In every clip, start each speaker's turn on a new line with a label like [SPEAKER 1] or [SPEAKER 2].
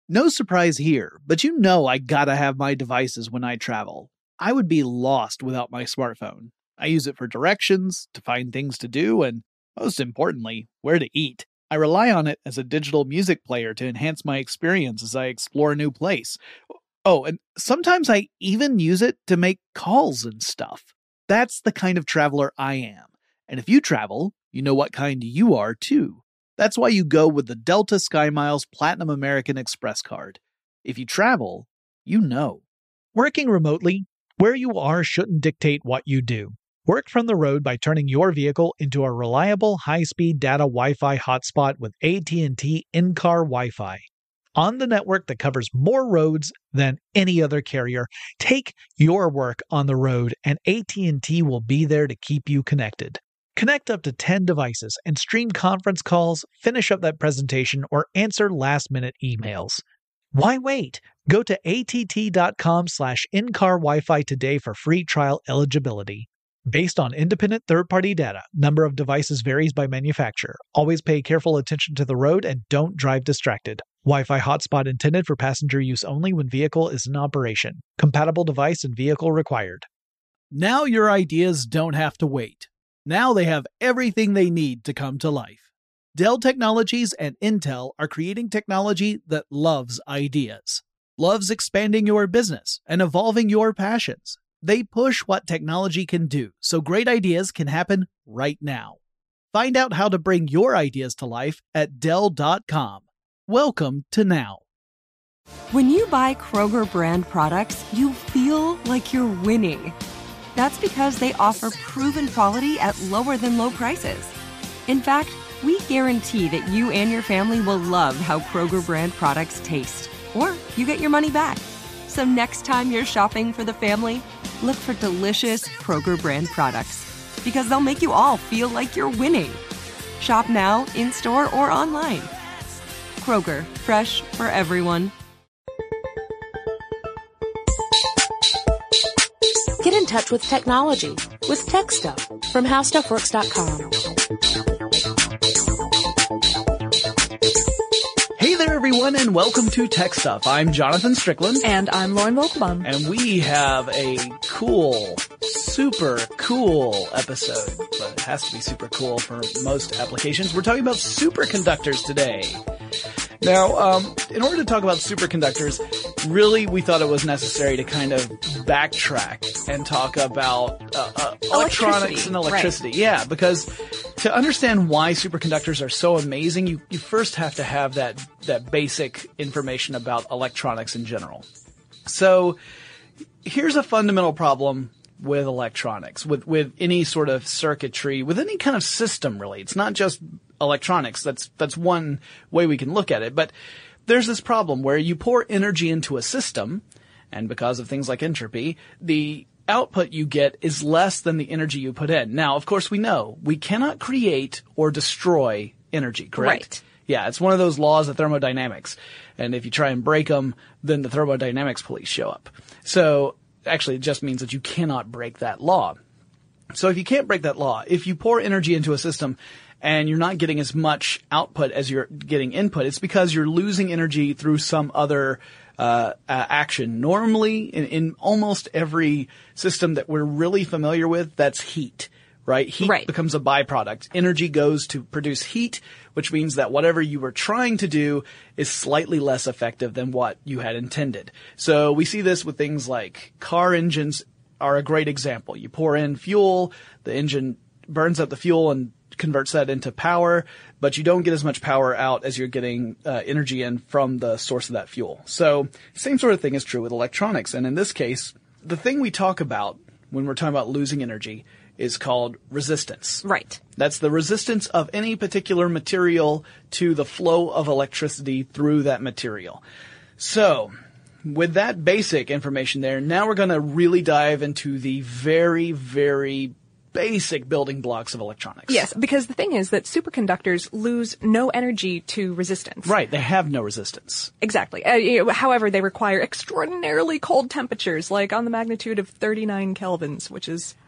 [SPEAKER 1] No surprise here, but you know I gotta have my devices when I travel. I would be lost without my smartphone. I use it for directions, to find things to do, and most importantly, where to eat. I rely on it as a digital music player to enhance my experience as I explore a new place. Oh, and sometimes I even use it to make calls and stuff. That's the kind of traveler I am. And if you travel, you know what kind you are too. That's why you go with the Delta SkyMiles Platinum American Express card. If you travel, you know.
[SPEAKER 2] Working remotely, where you are shouldn't dictate what you do. Work from the road by turning your vehicle into a reliable high-speed data Wi-Fi hotspot with AT&T in-car Wi-Fi. On the network that covers more roads than any other carrier, take your work on the road and AT&T will be there to keep you connected. Connect up to 10 devices and stream conference calls, finish up that presentation, or answer last-minute emails. Why wait? Go to att.com/in-car Wi-Fi today for free trial eligibility. Based on independent third-party data, number of devices varies by manufacturer. Always pay careful attention to the road and don't drive distracted. Wi-Fi hotspot intended for passenger use only when vehicle is in operation. Compatible device and vehicle required.
[SPEAKER 1] Now your ideas don't have to wait. Now they have everything they need to come to life. Dell Technologies and Intel are creating technology that loves ideas, loves expanding your business and evolving your passions. They push what technology can do so great ideas can happen right now. Find out how to bring your ideas to life at Dell.com. Welcome to now.
[SPEAKER 3] When you buy Kroger brand products, you feel like you're winning. That's because they offer proven quality at lower than low prices. In fact, we guarantee that you and your family will love how Kroger brand products taste, or you get your money back. So next time you're shopping for the family, look for delicious Kroger brand products, because they'll make you all feel like you're winning. Shop now, in-store, or online. Kroger, fresh for everyone.
[SPEAKER 4] Get in touch with technology with Tech Stuff from HowStuffWorks.com.
[SPEAKER 1] Hey there, everyone, and welcome to Tech Stuff. I'm Jonathan Strickland.
[SPEAKER 5] And I'm Lauren Wolfbaum.
[SPEAKER 1] And we have a cool, super cool episode, but it has to be super cool for most applications. We're talking about superconductors today. Now, in order to talk about superconductors, really we thought it was necessary to kind of backtrack and talk about electronics and electricity. Right. Yeah, because to understand why superconductors are so amazing, you first have to have that basic information about electronics in general. So here's a fundamental problem with electronics, with any sort of circuitry, with any kind of system really. It's not just electronics. That's one way we can look at it. But there's this problem where you pour energy into a system, and because of things like entropy, the output you get is less than the energy you put in. Now, of course, we know we cannot create or destroy energy, correct? Right. Yeah, it's one of those laws of thermodynamics. And if you try and break them, then the thermodynamics police show up. So actually, it just means that you cannot break that law. So if you can't break that law, if you pour energy into a system and you're not getting as much output as you're getting input, it's because you're losing energy through some other action. Normally, in almost every system that we're really familiar with, that's heat, right? Heat becomes a byproduct. Energy goes to produce heat, which means that whatever you were trying to do is slightly less effective than what you had intended. So we see this with things like car engines are a great example. You pour in fuel, the engine burns up the fuel and converts that into power, but you don't get as much power out as you're getting energy in from the source of that fuel. So same sort of thing is true with electronics. And in this case, the thing we talk about when we're talking about losing energy is called resistance.
[SPEAKER 5] Right.
[SPEAKER 1] That's the resistance of any particular material to the flow of electricity through that material. So with that basic information there, now we're going to really dive into the very, very basic building blocks of electronics.
[SPEAKER 5] Yes, because the thing is that superconductors lose no energy to resistance.
[SPEAKER 1] Right, they have no resistance.
[SPEAKER 5] Exactly. However, they require extraordinarily cold temperatures, like on the magnitude of 39 kelvins, which is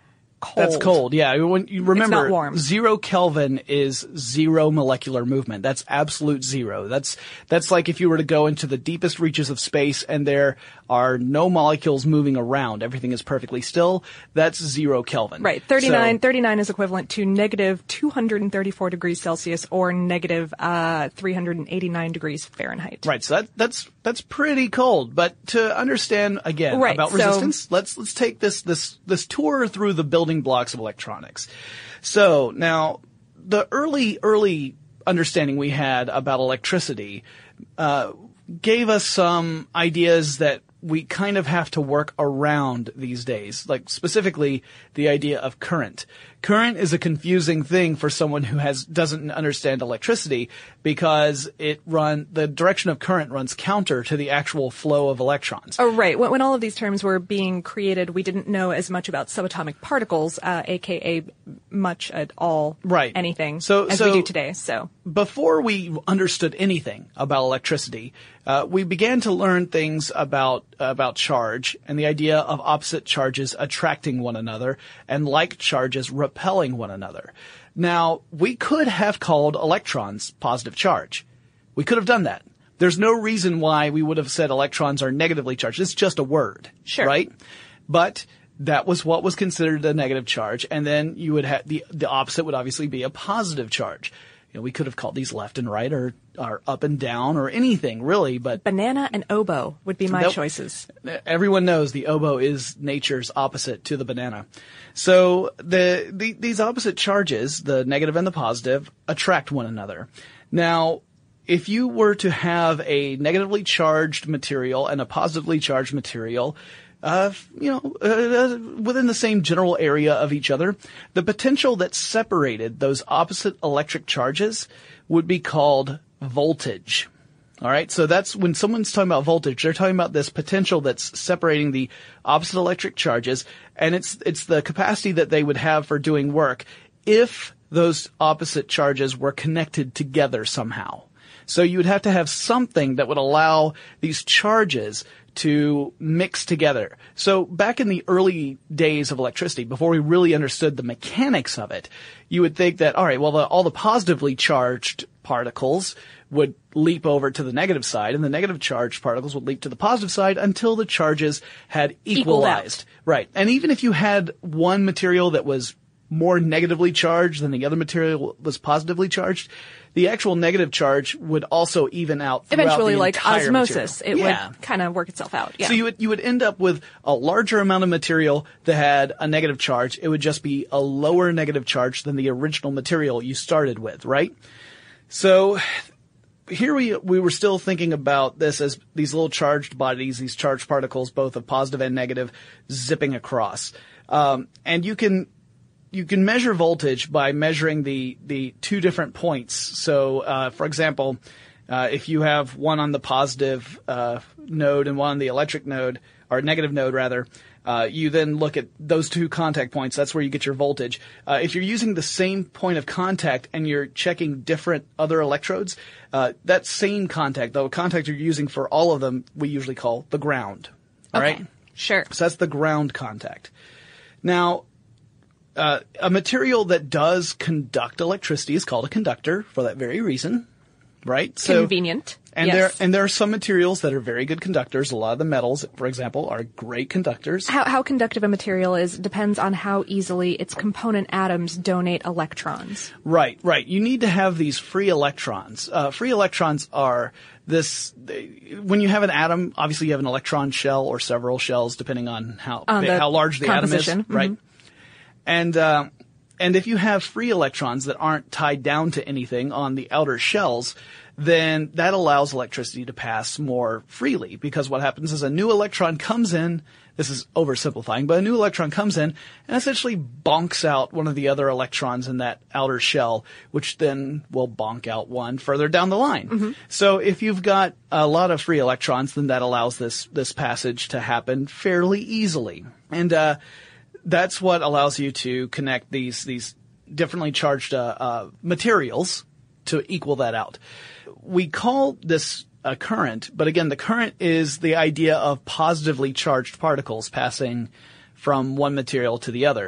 [SPEAKER 5] cold.
[SPEAKER 1] That's cold, yeah. When you remember,
[SPEAKER 5] It's not warm.
[SPEAKER 1] 0 Kelvin is 0 molecular movement. That's absolute zero. That's like if you were to go into the deepest reaches of space and there are no molecules moving around. Everything is perfectly still. That's 0 Kelvin.
[SPEAKER 5] Right. 39 is equivalent to negative 234 degrees Celsius or negative 389 degrees Fahrenheit.
[SPEAKER 1] Right. So that's pretty cold. But to understand again
[SPEAKER 5] Right,
[SPEAKER 1] about
[SPEAKER 5] so-
[SPEAKER 1] resistance, let's take this tour through the building blocks of electronics. So now the early understanding we had about electricity gave us some ideas that we kind of have to work around these days, like specifically the idea of current. Current is a confusing thing for someone who doesn't understand electricity because the direction of current runs counter to the actual flow of electrons.
[SPEAKER 5] Oh, right. When all of these terms were being created, we didn't know as much about subatomic particles, aka much at all,
[SPEAKER 1] Right.
[SPEAKER 5] anything,
[SPEAKER 1] So
[SPEAKER 5] as we do today. So
[SPEAKER 1] before we understood anything about electricity, we began to learn things about charge and the idea of opposite charges attracting one another and like charges repelling one another. Now, we could have called electrons positive charge. We could have done that. There's no reason why we would have said electrons are negatively charged. It's just a word.
[SPEAKER 5] Sure.
[SPEAKER 1] Right? But that was what was considered a negative charge, and then you would have the opposite would obviously be a positive charge. You know, we could have called these left and right or up and down or anything really, but
[SPEAKER 5] banana and oboe would be my choices.
[SPEAKER 1] everyone knows the oboe is nature's opposite to the banana. So these opposite charges, the negative and the positive, attract one another. Now, if you were to have a negatively charged material and a positively charged material, within the same general area of each other, the potential that separated those opposite electric charges would be called voltage. All right. So that's when someone's talking about voltage, they're talking about this potential that's separating the opposite electric charges. And it's the capacity that they would have for doing work if those opposite charges were connected together somehow. So you would have to have something that would allow these charges to mix together. So back in the early days of electricity, before we really understood the mechanics of it, you would think that, all right, well, all the positively charged particles would leap over to the negative side, and the negative charged particles would leap to the positive side until the charges had equalized. Right. And even if you had one material that was more negatively charged than the other material was positively charged, the actual negative charge would also even out throughout
[SPEAKER 5] Eventually,
[SPEAKER 1] the
[SPEAKER 5] like
[SPEAKER 1] entire
[SPEAKER 5] osmosis,
[SPEAKER 1] material.
[SPEAKER 5] it would kind of work itself out. Yeah.
[SPEAKER 1] So you would end up with a larger amount of material that had a negative charge. It would just be a lower negative charge than the original material you started with, right? So here we were still thinking about this as these little charged bodies, these charged particles, both of positive and negative, zipping across. And you can measure voltage by measuring the two different points. So, for example, if you have one on the positive node and one on the electric node, or negative node rather, you then look at those two contact points. That's where you get your voltage. If you're using the same point of contact and you're checking different other electrodes, that same contact, the contact you're using for all of them, we usually call the ground. All right?
[SPEAKER 5] Sure.
[SPEAKER 1] So that's the ground contact. Now, a material that does conduct electricity is called a conductor for that very reason, right?
[SPEAKER 5] Convenient.
[SPEAKER 1] And
[SPEAKER 5] yes.
[SPEAKER 1] there are some materials that are very good conductors. A lot of the metals, for example, are great conductors.
[SPEAKER 5] How conductive a material is depends on how easily its component atoms donate electrons.
[SPEAKER 1] Right. You need to have these free electrons. Free electrons are when you have an atom, obviously you have an electron shell or several shells depending on how large the atom is, right? Mm-hmm. And if you have free electrons that aren't tied down to anything on the outer shells, then that allows electricity to pass more freely, because what happens is a new electron comes in. This is oversimplifying, but a new electron comes in and essentially bonks out one of the other electrons in that outer shell, which then will bonk out one further down the line. Mm-hmm. So if you've got a lot of free electrons, then that allows this passage to happen fairly easily. And that's what allows you to connect these differently charged materials to equal that out. We call this a current, but again, the current is the idea of positively charged particles passing from one material to the other.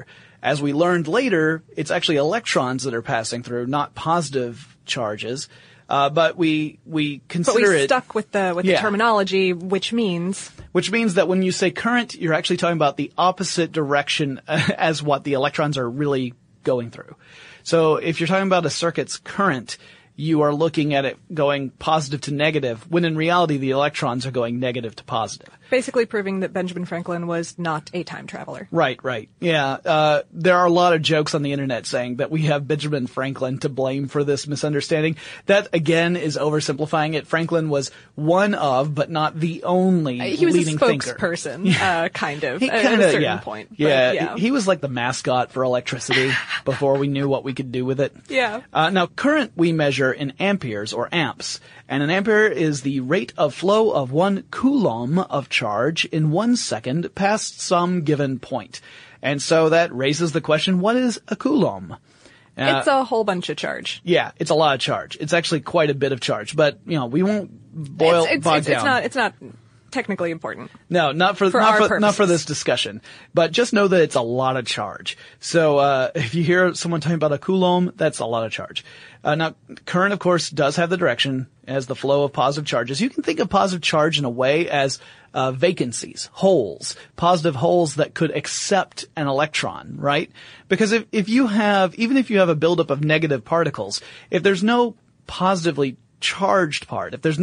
[SPEAKER 1] As we learned later, it's actually electrons that are passing through, not positive charges. But we consider it
[SPEAKER 5] stuck with the terminology, which means
[SPEAKER 1] that when you say current, you're actually talking about the opposite direction as what the electrons are really going through. So if you're talking about a circuit's current, you are looking at it going positive to negative, when in reality the electrons are going negative to positive.
[SPEAKER 5] basically proving that Benjamin Franklin was not a time traveler.
[SPEAKER 1] Right. Yeah. There are a lot of jokes on the internet saying that we have Benjamin Franklin to blame for this misunderstanding. That, again, is oversimplifying it. Franklin was one of, but not the only
[SPEAKER 5] he was
[SPEAKER 1] leading
[SPEAKER 5] a spokesperson, kind of, at a certain point.
[SPEAKER 1] Yeah. He was like the mascot for electricity before we knew what we could do with it.
[SPEAKER 5] Yeah.
[SPEAKER 1] Now, current we measure in amperes or amps. And an ampere is the rate of flow of 1 coulomb of charge in 1 second past some given point. And so that raises the question, what is a coulomb?
[SPEAKER 5] It's a whole bunch of charge.
[SPEAKER 1] Yeah, it's a lot of charge. It's actually quite a bit of charge, but we won't bog down.
[SPEAKER 5] It's not technically important.
[SPEAKER 1] No, not for this discussion. But just know that it's a lot of charge. So if you hear someone talking about a coulomb, that's a lot of charge. Now, current, of course, does have the direction as the flow of positive charges. You can think of positive charge in a way as vacancies, holes, positive holes that could accept an electron, right? Because if you have a buildup of negative particles, if there's no positively charged part, if there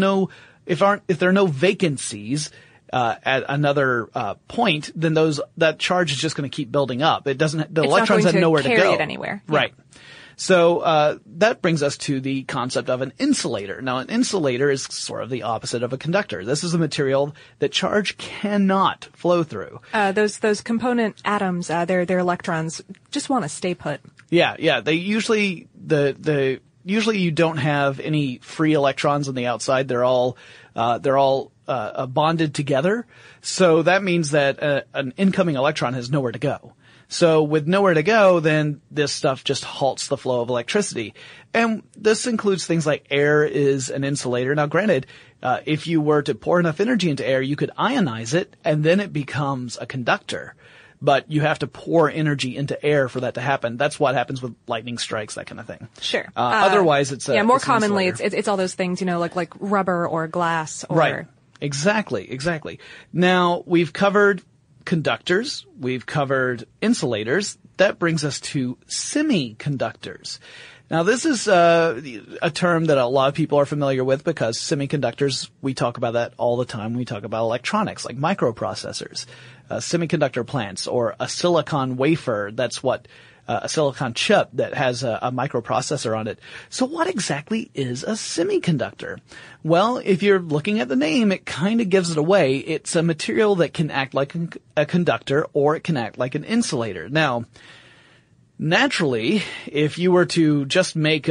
[SPEAKER 1] are no vacancies at another point, then that charge is just going to keep building up. The electrons have nowhere to go.
[SPEAKER 5] It's not going to carry it anywhere.
[SPEAKER 1] Right.
[SPEAKER 5] Yeah.
[SPEAKER 1] So that brings us to the concept of an insulator. Now, an insulator is sort of the opposite of a conductor. This is a material that charge cannot flow through.
[SPEAKER 5] Those component atoms, their electrons just want to stay put.
[SPEAKER 1] Yeah. They usually usually you don't have any free electrons on the outside. They're all bonded together. So that means that an incoming electron has nowhere to go. So with nowhere to go, then this stuff just halts the flow of electricity. And this includes things like air is an insulator. Now granted, if you were to pour enough energy into air, you could ionize it and then it becomes a conductor. But you have to pour energy into air for that to happen. That's what happens with lightning strikes, that kind of thing.
[SPEAKER 5] Sure.
[SPEAKER 1] Otherwise it's
[SPEAKER 5] more commonly it's all those things, like rubber or glass or.
[SPEAKER 1] Right. Exactly. Now we've covered conductors, we've covered insulators. That brings us to semiconductors. Now this is a term that a lot of people are familiar with because semiconductors, we talk about that all the time when we talk about electronics, like microprocessors, semiconductor plants, or a silicon wafer. That's what a silicon chip that has a microprocessor on it. So what exactly is a semiconductor? Well, if you're looking at the name, it kind of gives it away. It's a material that can act like a conductor or it can act like an insulator. Now, naturally, if you were to make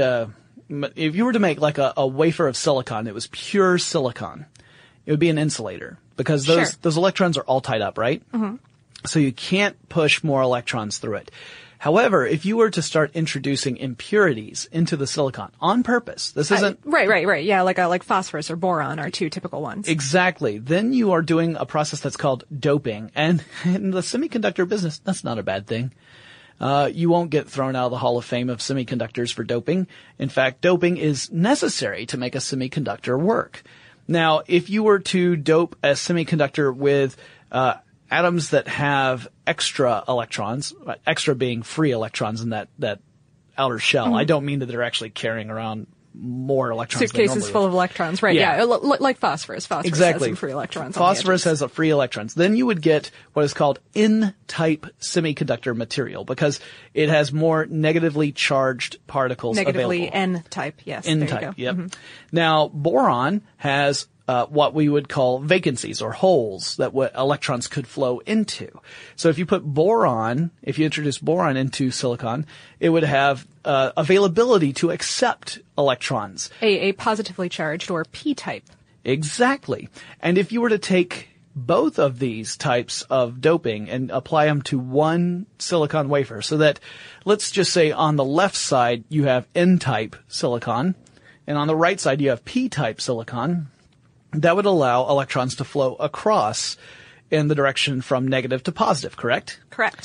[SPEAKER 1] like a wafer of silicon, it was pure silicon, it would be an insulator because those electrons are all tied up, right? Mm-hmm. So you can't push more electrons through it. However, if you were to start introducing impurities into the silicon on purpose, this isn't
[SPEAKER 5] right. Yeah, like phosphorus or boron are two typical ones.
[SPEAKER 1] Exactly. Then you are doing a process that's called doping, and in the semiconductor business, that's not a bad thing. You won't get thrown out of the Hall of Fame of semiconductors for doping. In fact, doping is necessary to make a semiconductor work. Now, if you were to dope a semiconductor with atoms that have extra electrons, extra being free electrons in that outer shell. Mm-hmm. I don't mean that they're actually carrying around more electrons.
[SPEAKER 5] Suitcases full of electrons, right? Yeah, like phosphorus. Phosphorus
[SPEAKER 1] exactly.
[SPEAKER 5] has some free electrons.
[SPEAKER 1] Phosphorus has free electrons. Then you would get what is called N-type semiconductor material because it has more negatively charged particles
[SPEAKER 5] negatively
[SPEAKER 1] available.
[SPEAKER 5] N-type, yes.
[SPEAKER 1] N-type, yep.
[SPEAKER 5] Mm-hmm.
[SPEAKER 1] Now, boron has what we would call vacancies or holes that electrons could flow into. So if you introduce boron into silicon, it would have availability to accept electrons.
[SPEAKER 5] A positively charged or P-type.
[SPEAKER 1] Exactly. And if you were to take both of these types of doping and apply them to one silicon wafer, so that let's just say on the left side you have N-type silicon, and on the right side you have P-type silicon, that would allow electrons to flow across in the direction from negative to positive, correct?
[SPEAKER 5] Correct.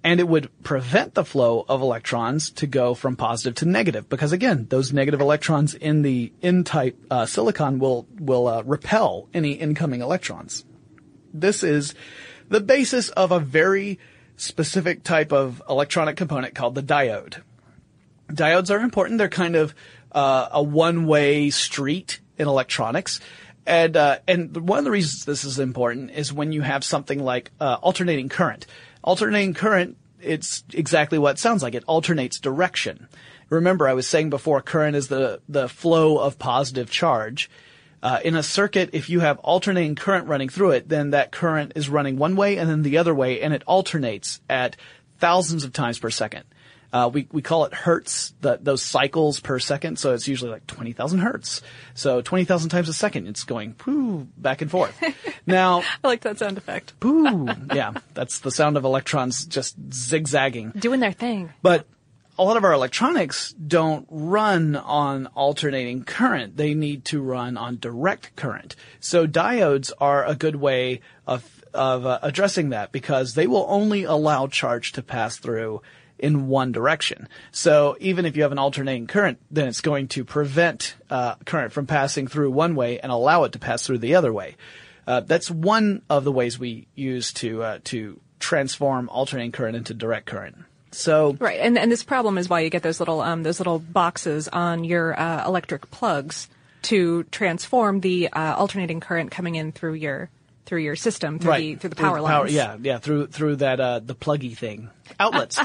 [SPEAKER 1] And it would prevent the flow of electrons to go from positive to negative, because again, those negative electrons in the N-type silicon will repel any incoming electrons. This is the basis of a very specific type of electronic component called the diode. Diodes are important. They're kind of a one-way street in electronics. And one of the reasons this is important is when you have something like alternating current. Alternating current, it's exactly what it sounds like. It alternates direction. Remember, I was saying before, current is the flow of positive charge. In a circuit, if you have alternating current running through it, then that current is running one way and then the other way, and it alternates at thousands of times per second. We call it hertz, those cycles per second, so it's usually like 20,000 hertz. So 20,000 times a second, it's going poo back and forth. Now,
[SPEAKER 5] I like that sound effect.
[SPEAKER 1] poo, yeah, that's the sound of electrons just zigzagging.
[SPEAKER 5] Doing their thing.
[SPEAKER 1] But a lot of our electronics don't run on alternating current. They need to run on direct current. So diodes are a good way of addressing that, because they will only allow charge to pass through in one direction. So even if you have an alternating current, then it's going to prevent current from passing through one way and allow it to pass through the other way. That's one of the ways we use to transform alternating current into direct current. So
[SPEAKER 5] right, and this problem is why you get those little boxes on your electric plugs to transform the alternating current coming in through your system, through the power lines.
[SPEAKER 1] Through that the pluggy thing. Outlets.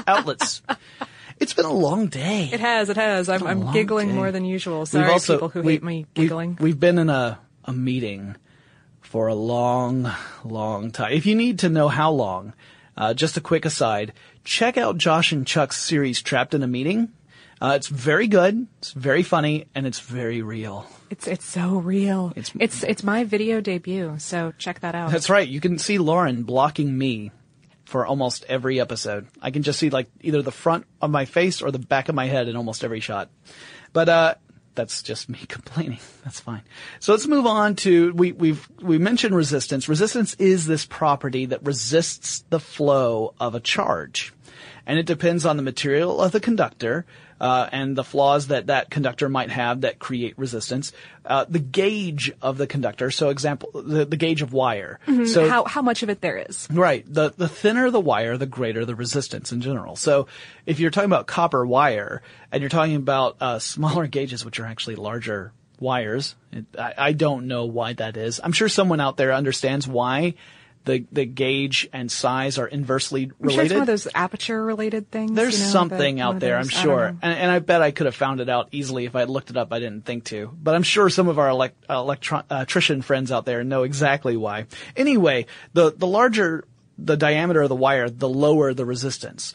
[SPEAKER 1] It's been a long day.
[SPEAKER 5] It has. I'm giggling more than usual. Sorry, people who hate me giggling.
[SPEAKER 1] We've been in a meeting for a long, long time. If you need to know how long, just a quick aside, check out Josh and Chuck's series Trapped in a Meeting. It's very good, it's very funny, and it's very real.
[SPEAKER 5] It's so real. It's my video debut, so check that out.
[SPEAKER 1] That's right. You can see Lauren blocking me for almost every episode. I can just see like either the front of my face or the back of my head in almost every shot. But that's just me complaining. That's fine. So let's move on to we mentioned resistance. Resistance is this property that resists the flow of a charge. And it depends on the material of the conductor, and the flaws that conductor might have that create resistance. The gauge of the conductor, so example, the gauge of wire.
[SPEAKER 5] Mm-hmm.
[SPEAKER 1] So
[SPEAKER 5] how much of it there is.
[SPEAKER 1] Right. The thinner the wire, the greater the resistance in general. So if you're talking about copper wire and you're talking about smaller gauges, which are actually larger wires, I don't know why that is. I'm sure someone out there understands why the gauge and size are inversely related.
[SPEAKER 5] I'm sure it's one of those aperture-related things.
[SPEAKER 1] There's something out there, I'm sure. And I bet I could have found it out easily if I had looked it up. I didn't think to. But I'm sure some of our electrician friends out there know exactly why. Anyway, the larger the diameter of the wire, the lower the resistance.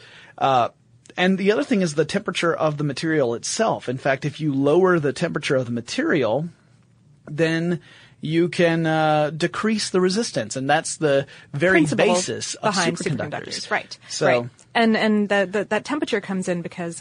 [SPEAKER 1] And the other thing is the temperature of the material itself. In fact, if you lower the temperature of the material, then you can decrease the resistance, and that's the very basis of superconductors.
[SPEAKER 5] Right.
[SPEAKER 1] So,
[SPEAKER 5] right. And that temperature comes in because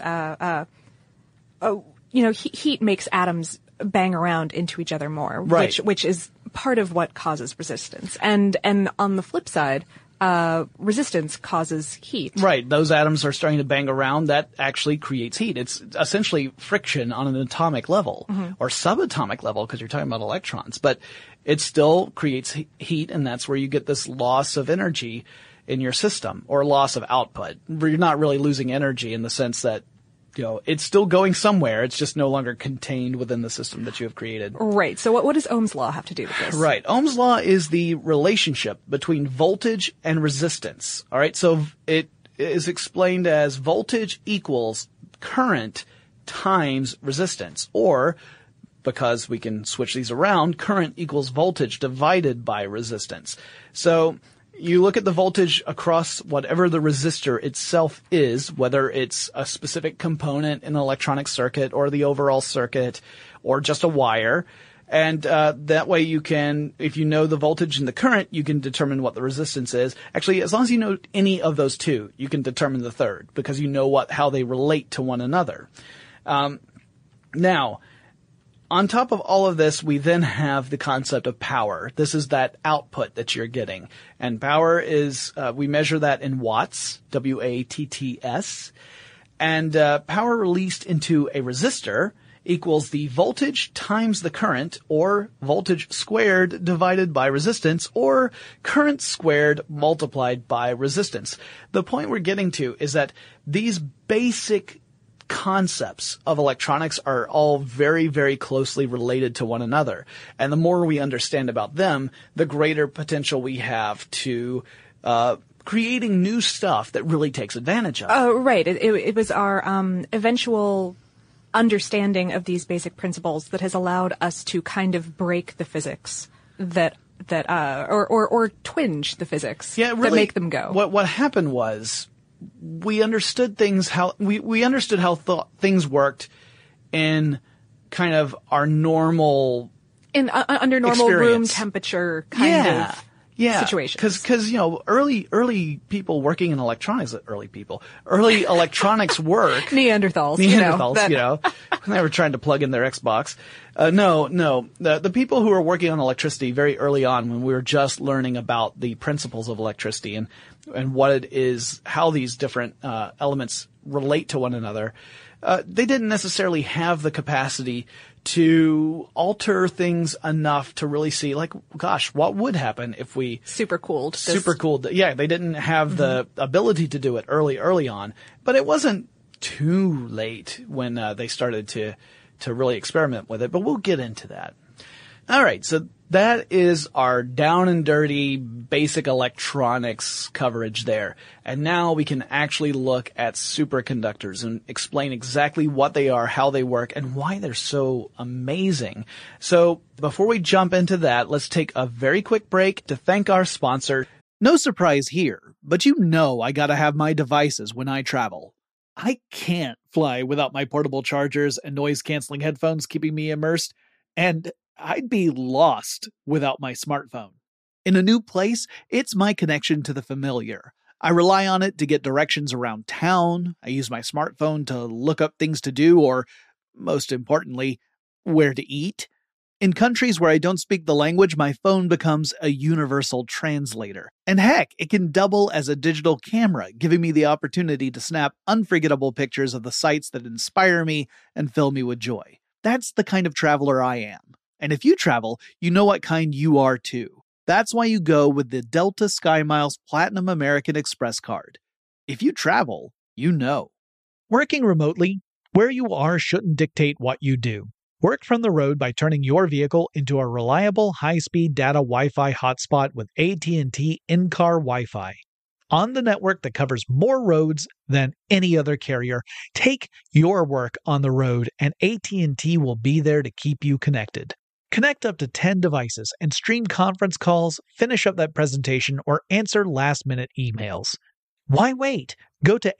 [SPEAKER 5] heat makes atoms bang around into each other more,
[SPEAKER 1] right.
[SPEAKER 5] which is part of what causes resistance. And on the flip side, resistance causes heat.
[SPEAKER 1] Right. Those atoms are starting to bang around. That actually creates heat. It's essentially friction on an atomic level or subatomic level because you're talking about electrons. But it still creates heat, and that's where you get this loss of energy in your system or loss of output. You're not really losing energy in the sense that it's still going somewhere. It's just no longer contained within the system that you have created.
[SPEAKER 5] Right. So what does Ohm's law have to do with this?
[SPEAKER 1] Right. Ohm's law is the relationship between voltage and resistance. All right. So it is explained as voltage equals current times resistance, or because we can switch these around, current equals voltage divided by resistance. So you look at the voltage across whatever the resistor itself is, whether it's a specific component in an electronic circuit or the overall circuit or just a wire. And that way you can, if you know the voltage and the current, you can determine what the resistance is. Actually, as long as you know any of those two, you can determine the third because you know how they relate to one another. Now, On top of all of this, we then have the concept of power. This is that output that you're getting. And power is, we measure that in watts, W-A-T-T-S. And power released into a resistor equals the voltage times the current, or voltage squared divided by resistance, or current squared multiplied by resistance. The point we're getting to is that these basic concepts of electronics are all very, very closely related to one another. And the more we understand about them, the greater potential we have to creating new stuff that really takes advantage of.
[SPEAKER 5] Oh, right. It was our eventual understanding of these basic principles that has allowed us to kind of break the physics or twinge the physics that make them go.
[SPEAKER 1] What happened was, we understood things we understood how things worked in kind of our normal
[SPEAKER 5] under normal
[SPEAKER 1] experience.
[SPEAKER 5] Room temperature kind of situations.
[SPEAKER 1] Because early people working in electronics, early electronics work.
[SPEAKER 5] Neanderthals,
[SPEAKER 1] when they were trying to plug in their Xbox. The people who were working on electricity very early on, when we were just learning about the principles of electricity and what it is, how these different elements relate to one another, they didn't necessarily have the capacity to alter things enough to really see, like, gosh, what would happen if we
[SPEAKER 5] supercooled.
[SPEAKER 1] Yeah, they didn't have the ability to do it early on, but it wasn't too late when they started to really experiment with it, but we'll get into that. All right, so that is our down and dirty basic electronics coverage there. And now we can actually look at superconductors and explain exactly what they are, how they work, and why they're so amazing. So before we jump into that, let's take a very quick break to thank our sponsor.
[SPEAKER 2] No surprise here, but you know I gotta have my devices when I travel. I can't fly without my portable chargers and noise-canceling headphones keeping me immersed, and I'd be lost without my smartphone. In a new place, it's my connection to the familiar. I rely on it to get directions around town. I use my smartphone to look up things to do, or, most importantly, where to eat. In countries where I don't speak the language, my phone becomes a universal translator. And heck, it can double as a digital camera, giving me the opportunity to snap unforgettable pictures of the sights that inspire me and fill me with joy. That's the kind of traveler I am. And if you travel, you know what kind you are too. That's why you go with the Delta SkyMiles Platinum American Express card. If you travel, you know. Working remotely, where you are shouldn't dictate what you do. Work from the road by turning your vehicle into a reliable high-speed data Wi-Fi hotspot with AT&T in-car Wi-Fi. On the network that covers more roads than any other carrier, take your work on the road and AT&T will be there to keep you connected. Connect up to 10 devices and stream conference calls, finish up that presentation, or answer last-minute emails. Why wait? Go to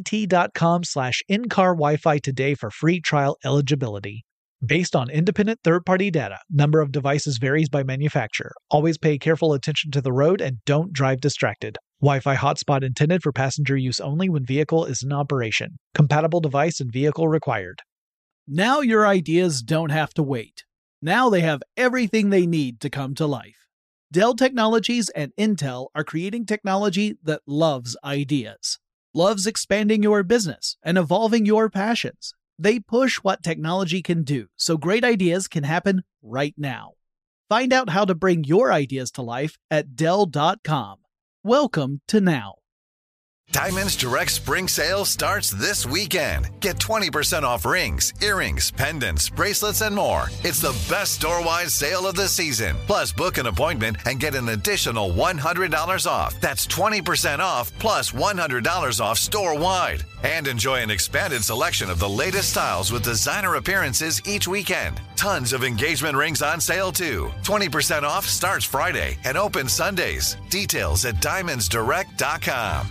[SPEAKER 2] att.com/in-car Wi-Fi today for free trial eligibility. Based on independent third-party data, number of devices varies by manufacturer. Always pay careful attention to the road and don't drive distracted. Wi-Fi hotspot intended for passenger use only when vehicle is in operation. Compatible device and vehicle required. Now your ideas don't have to wait. Now they have everything they need to come to life. Dell Technologies and Intel are creating technology that loves ideas, loves expanding your business and evolving your passions. They push what technology can do, so great ideas can happen right now. Find out how to bring your ideas to life at Dell.com. Welcome to now.
[SPEAKER 6] Diamonds Direct Spring Sale starts this weekend. Get 20% off rings, earrings, pendants, bracelets, and more. It's the best store-wide sale of the season. Plus, book an appointment and get an additional $100 off. That's 20% off plus $100 off store-wide. And enjoy an expanded selection of the latest styles with designer appearances each weekend. Tons of engagement rings on sale, too. 20% off starts Friday and opens Sundays. Details at diamondsdirect.com.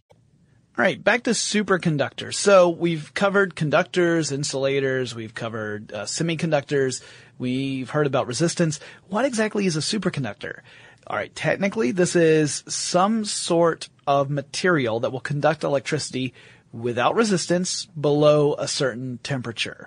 [SPEAKER 1] All right, back to superconductors. So we've covered conductors, insulators, we've covered semiconductors, we've heard about resistance. What exactly is a superconductor? All right, technically this is some sort of material that will conduct electricity without resistance below a certain temperature.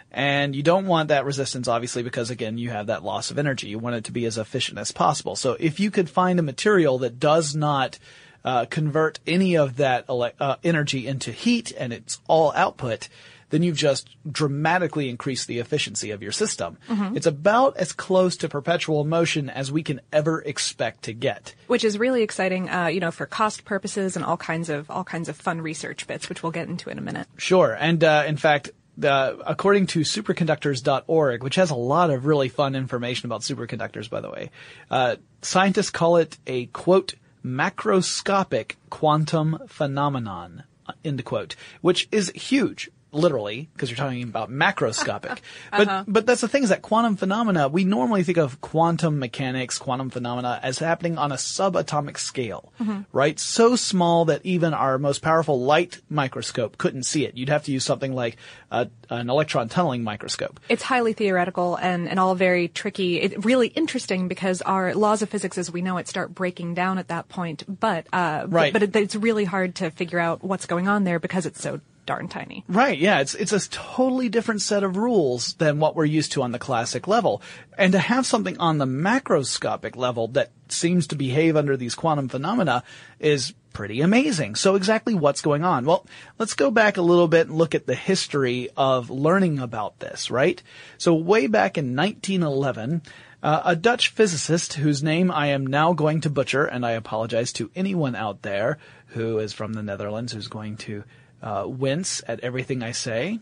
[SPEAKER 1] And you don't want that resistance, obviously, because, again, you have that loss of energy. You want it to be as efficient as possible. So if you could find a material that does not convert any of that energy into heat and it's all output, then you've just dramatically increased the efficiency of your system. Mm-hmm. It's about as close to perpetual motion as we can ever expect to get.
[SPEAKER 5] Which is really exciting, for cost purposes and all kinds of fun research bits, which we'll get into in a minute.
[SPEAKER 1] Sure. And, in fact, according to superconductors.org, which has a lot of really fun information about superconductors, by the way, scientists call it a, quote, macroscopic quantum phenomenon, end quote, which is huge. Literally, because you're talking about macroscopic. But that's the thing, is that quantum phenomena, we normally think of quantum mechanics, quantum phenomena as happening on a subatomic scale, right? So small that even our most powerful light microscope couldn't see it. You'd have to use something like an electron tunneling microscope.
[SPEAKER 5] It's highly theoretical and all very tricky. Really interesting because our laws of physics as we know it start breaking down at that point. But it's really hard to figure out what's going on there because it's so darn tiny.
[SPEAKER 1] Right, yeah. It's a totally different set of rules than what we're used to on the classic level. And to have something on the macroscopic level that seems to behave under these quantum phenomena is pretty amazing. So exactly what's going on? Well, let's go back a little bit and look at the history of learning about this, right? So way back in 1911, a Dutch physicist whose name I am now going to butcher, and I apologize to anyone out there who is from the Netherlands who's going to wince at everything I say.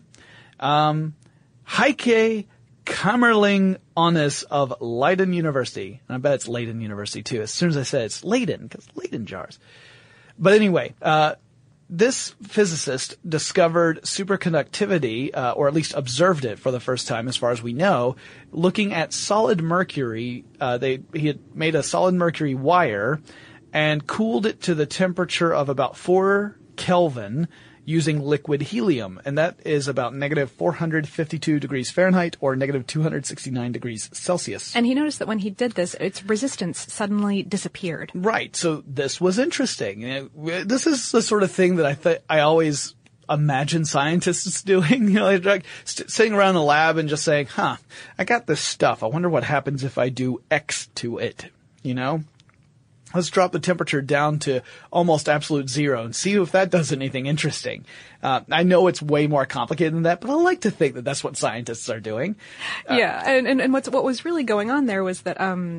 [SPEAKER 1] Heike Kamerling Onnes of Leiden University. And I bet it's Leiden University too. As soon as I said it's Leiden, because Leyden jars. But anyway, this physicist discovered superconductivity, or at least observed it for the first time as far as we know, looking at solid mercury. He had made a solid mercury wire and cooled it to the temperature of about 4 Kelvin using liquid helium, and that is about negative 452 degrees Fahrenheit or negative 269 degrees Celsius.
[SPEAKER 5] And he noticed that when he did this, its resistance suddenly disappeared.
[SPEAKER 1] Right. So this was interesting. This is the sort of thing that I always imagine scientists doing, like sitting around a lab and just saying, I got this stuff. I wonder what happens if I do X to it, Let's drop the temperature down to almost absolute zero and see if that does anything interesting. I know it's way more complicated than that, but I like to think that that's what scientists are doing.
[SPEAKER 5] And what was really going on there was that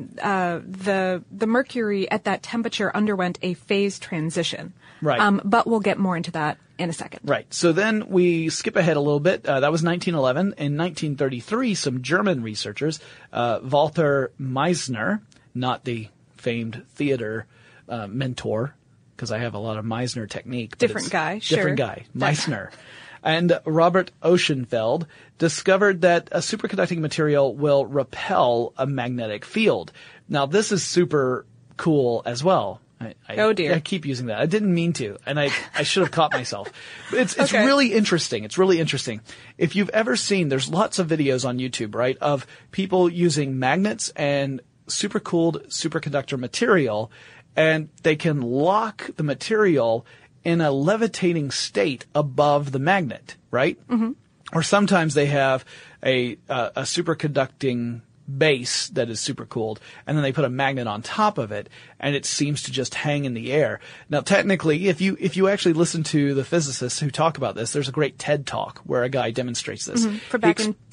[SPEAKER 5] the mercury at that temperature underwent a phase transition.
[SPEAKER 1] Right.
[SPEAKER 5] But we'll get more into that in a second.
[SPEAKER 1] Right. So then we skip ahead a little bit. That was 1911. In 1933, some German researchers, Walter Meissner, not the famed theater mentor, because I have a lot of Meissner technique.
[SPEAKER 5] Different guy.
[SPEAKER 1] Meissner. And Robert Oschenfeld discovered that a superconducting material will repel a magnetic field. Now, this is super cool as well.
[SPEAKER 5] Oh dear.
[SPEAKER 1] I keep using that. I didn't mean to, and I should have caught myself. It's okay. Really interesting. It's really interesting. If you've ever seen, there's lots of videos on YouTube, right, of people using magnets and supercooled superconductor material, and they can lock the material in a levitating state above the magnet, right? Mm-hmm. Or sometimes they have a superconducting base that is supercooled, and then they put a magnet on top of it, and it seems to just hang in the air. Now, technically, if you actually listen to the physicists who talk about this, there's a great TED Talk where a guy demonstrates this. Mm-hmm.
[SPEAKER 5] For back in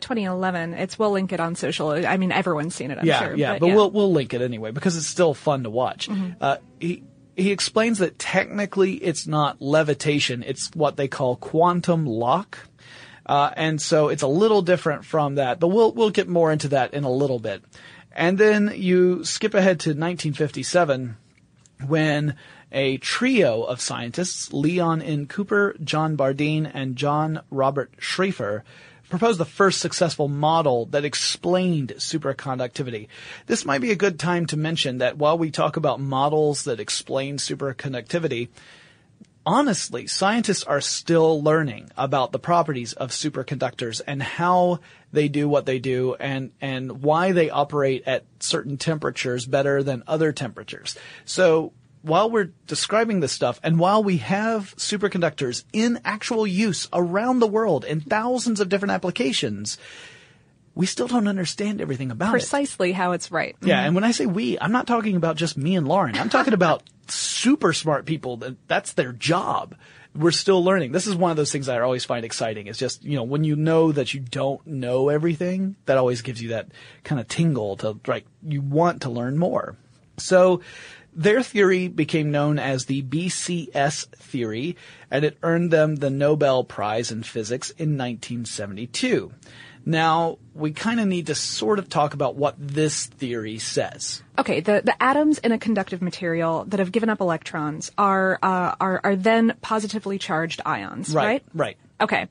[SPEAKER 5] 2011, we'll link it on social. I mean, everyone's seen it, I'm sure.
[SPEAKER 1] Yeah, but we'll link it anyway because it's still fun to watch. Mm-hmm. He explains that technically it's not levitation; it's what they call quantum lock. And so it's a little different from that, but we'll get more into that in a little bit. And then you skip ahead to 1957 when a trio of scientists, Leon N. Cooper, John Bardeen, and John Robert Schrieffer, proposed the first successful model that explained superconductivity. This might be a good time to mention that while we talk about models that explain superconductivity, honestly, scientists are still learning about the properties of superconductors and how they do what they do and why they operate at certain temperatures better than other temperatures. So while we're describing this stuff and while we have superconductors in actual use around the world in thousands of different applications, we still don't understand everything about
[SPEAKER 5] Precisely how it's right.
[SPEAKER 1] Yeah, and when I say we, I'm not talking about just me and Lauren. I'm talking about super smart people. That's their job. We're still learning. This is one of those things that I always find exciting. It's just, when you know that you don't know everything, that always gives you that kind of tingle to, you want to learn more. So their theory became known as the BCS theory, and it earned them the Nobel Prize in Physics in 1972. Now, we kind of need to sort of talk about what this theory says.
[SPEAKER 5] Okay, the atoms in a conductive material that have given up electrons are then positively charged ions, right?
[SPEAKER 1] Right.
[SPEAKER 5] Okay.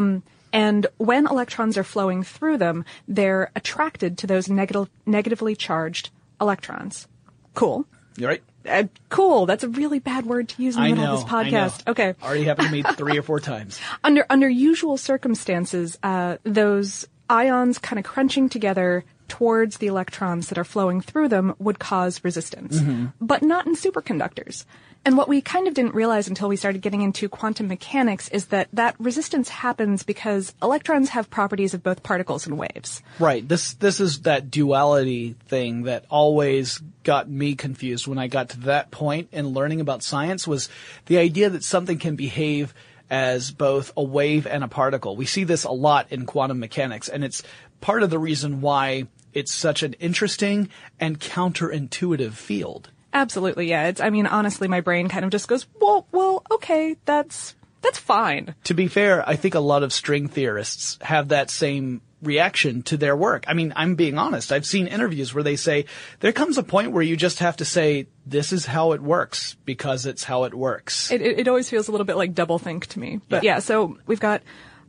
[SPEAKER 5] And when electrons are flowing through them, they're attracted to those negatively charged electrons. Cool.
[SPEAKER 1] You're right.
[SPEAKER 5] Cool. That's a really bad word to use in the middle of this podcast.
[SPEAKER 1] I know.
[SPEAKER 5] Okay.
[SPEAKER 1] Already happened to me 3 or 4 times.
[SPEAKER 5] Under usual circumstances, those ions kind of crunching together towards the electrons that are flowing through them would cause resistance. But not in superconductors. And what we kind of didn't realize until we started getting into quantum mechanics is that resistance happens because electrons have properties of both particles and waves.
[SPEAKER 1] Right. This is that duality thing that always got me confused when I got to that point in learning about science, was the idea that something can behave as both a wave and a particle. We see this a lot in quantum mechanics, and it's part of the reason why it's such an interesting and counterintuitive field.
[SPEAKER 5] Absolutely, yeah. Honestly, my brain kind of just goes, well, okay, that's fine.
[SPEAKER 1] To be fair, I think a lot of string theorists have that same reaction to their work. I'm being honest. I've seen interviews where they say, there comes a point where you just have to say, this is how it works, because it's how it works.
[SPEAKER 5] It always feels a little bit like doublethink to me. But yeah, so we've got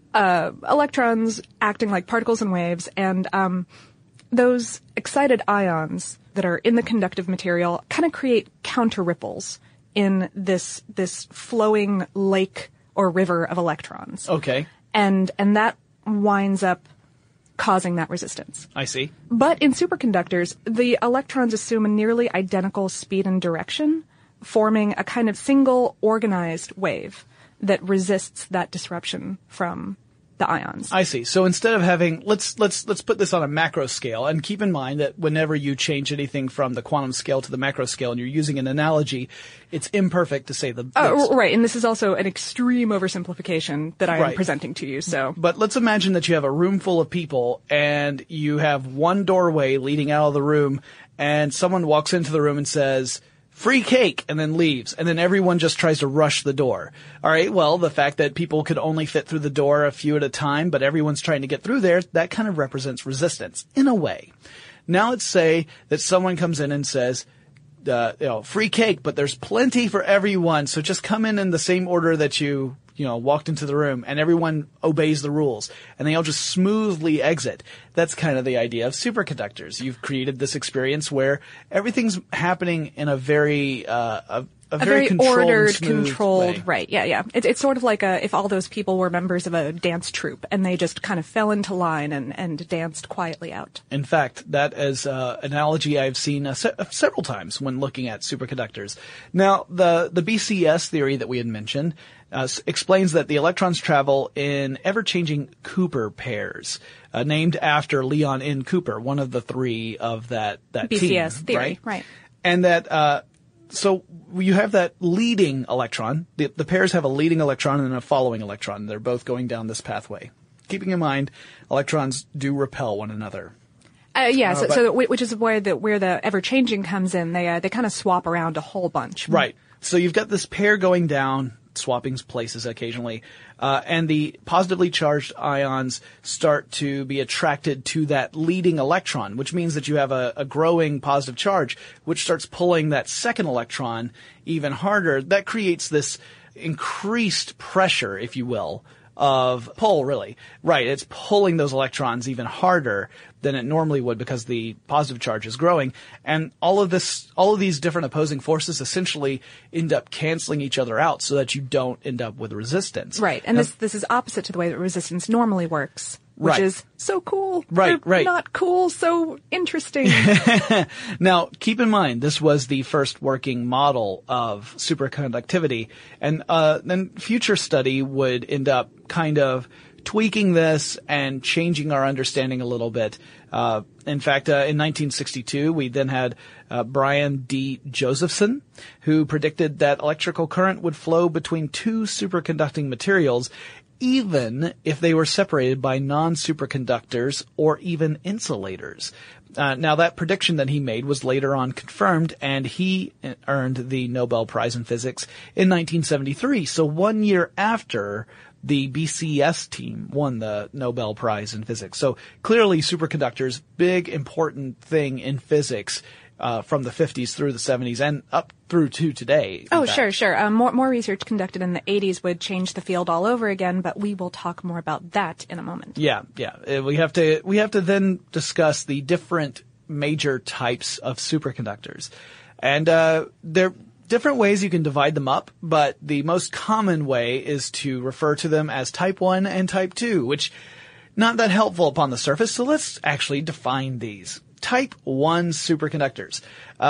[SPEAKER 5] electrons acting like particles and waves, and those excited ions that are in the conductive material kind of create counter ripples in this flowing lake or river of electrons.
[SPEAKER 1] Okay.
[SPEAKER 5] And that winds up causing that resistance.
[SPEAKER 1] I see.
[SPEAKER 5] But in superconductors, the electrons assume a nearly identical speed and direction, forming a kind of single organized wave that resists that disruption from the ions.
[SPEAKER 1] I see. So instead of having, let's put this on a macro scale, and keep in mind that whenever you change anything from the quantum scale to the macro scale and you're using an analogy, it's imperfect to say the
[SPEAKER 5] right, and this is also an extreme oversimplification that I am presenting to you, so.
[SPEAKER 1] But let's imagine that you have a room full of people and you have one doorway leading out of the room, and someone walks into the room and says, free cake, and then leaves. And then everyone just tries to rush the door. All right, well, the fact that people could only fit through the door a few at a time, but everyone's trying to get through there, that kind of represents resistance, in a way. Now let's say that someone comes in and says, free cake, but there's plenty for everyone, so just come in the same order that you walked into the room, and everyone obeys the rules, and they all just smoothly exit. That's kind of the idea of superconductors. You've created this experience where everything's happening in a very, a very
[SPEAKER 5] ordered,
[SPEAKER 1] controlled way.
[SPEAKER 5] Right. Yeah. It's sort of like if all those people were members of a dance troupe and they just kind of fell into line and danced quietly out.
[SPEAKER 1] In fact, that is an analogy I've seen several times when looking at superconductors. Now, the BCS theory that we had mentioned explains that the electrons travel in ever-changing Cooper pairs, named after Leon N. Cooper, one of the 3 of that
[SPEAKER 5] BCS
[SPEAKER 1] team,
[SPEAKER 5] theory, right?
[SPEAKER 1] And that so you have that leading electron. The pairs have a leading electron and a following electron. They're both going down this pathway. Keeping in mind, electrons do repel one another.
[SPEAKER 5] Which is where the ever-changing comes in. They kind of swap around a whole bunch.
[SPEAKER 1] Right. So you've got this pair going down, swapping places occasionally, and the positively charged ions start to be attracted to that leading electron, which means that you have a growing positive charge, which starts pulling that second electron even harder. That creates this increased pressure, if you will, of pull, really. Right, it's pulling those electrons even harder than it normally would because the positive charge is growing. And all of these different opposing forces essentially end up canceling each other out so that you don't end up with resistance.
[SPEAKER 5] Right, and this is opposite to the way that resistance normally works. which is so cool.
[SPEAKER 1] Right.
[SPEAKER 5] Not cool, so interesting.
[SPEAKER 1] Now, keep in mind, this was the first working model of superconductivity, and then future study would end up kind of tweaking this and changing our understanding a little bit. In fact, in 1962, we then had Brian D. Josephson, who predicted that electrical current would flow between two superconducting materials, even if they were separated by non-superconductors or even insulators. Now, that prediction that he made was later on confirmed, and he earned the Nobel Prize in Physics in 1973. So 1 year after the BCS team won the Nobel Prize in Physics. So clearly superconductors, big important thing in physics, from the 50s through the 70s and up through to today.
[SPEAKER 5] Oh, sure. More research conducted in the 80s would change the field all over again, but we will talk more about that in a moment.
[SPEAKER 1] Yeah. We have to then discuss the different major types of superconductors. And there different ways you can divide them up, but the most common way is to refer to them as type 1 and type 2, which not that helpful upon the surface, so let's actually define these. Type 1 superconductors,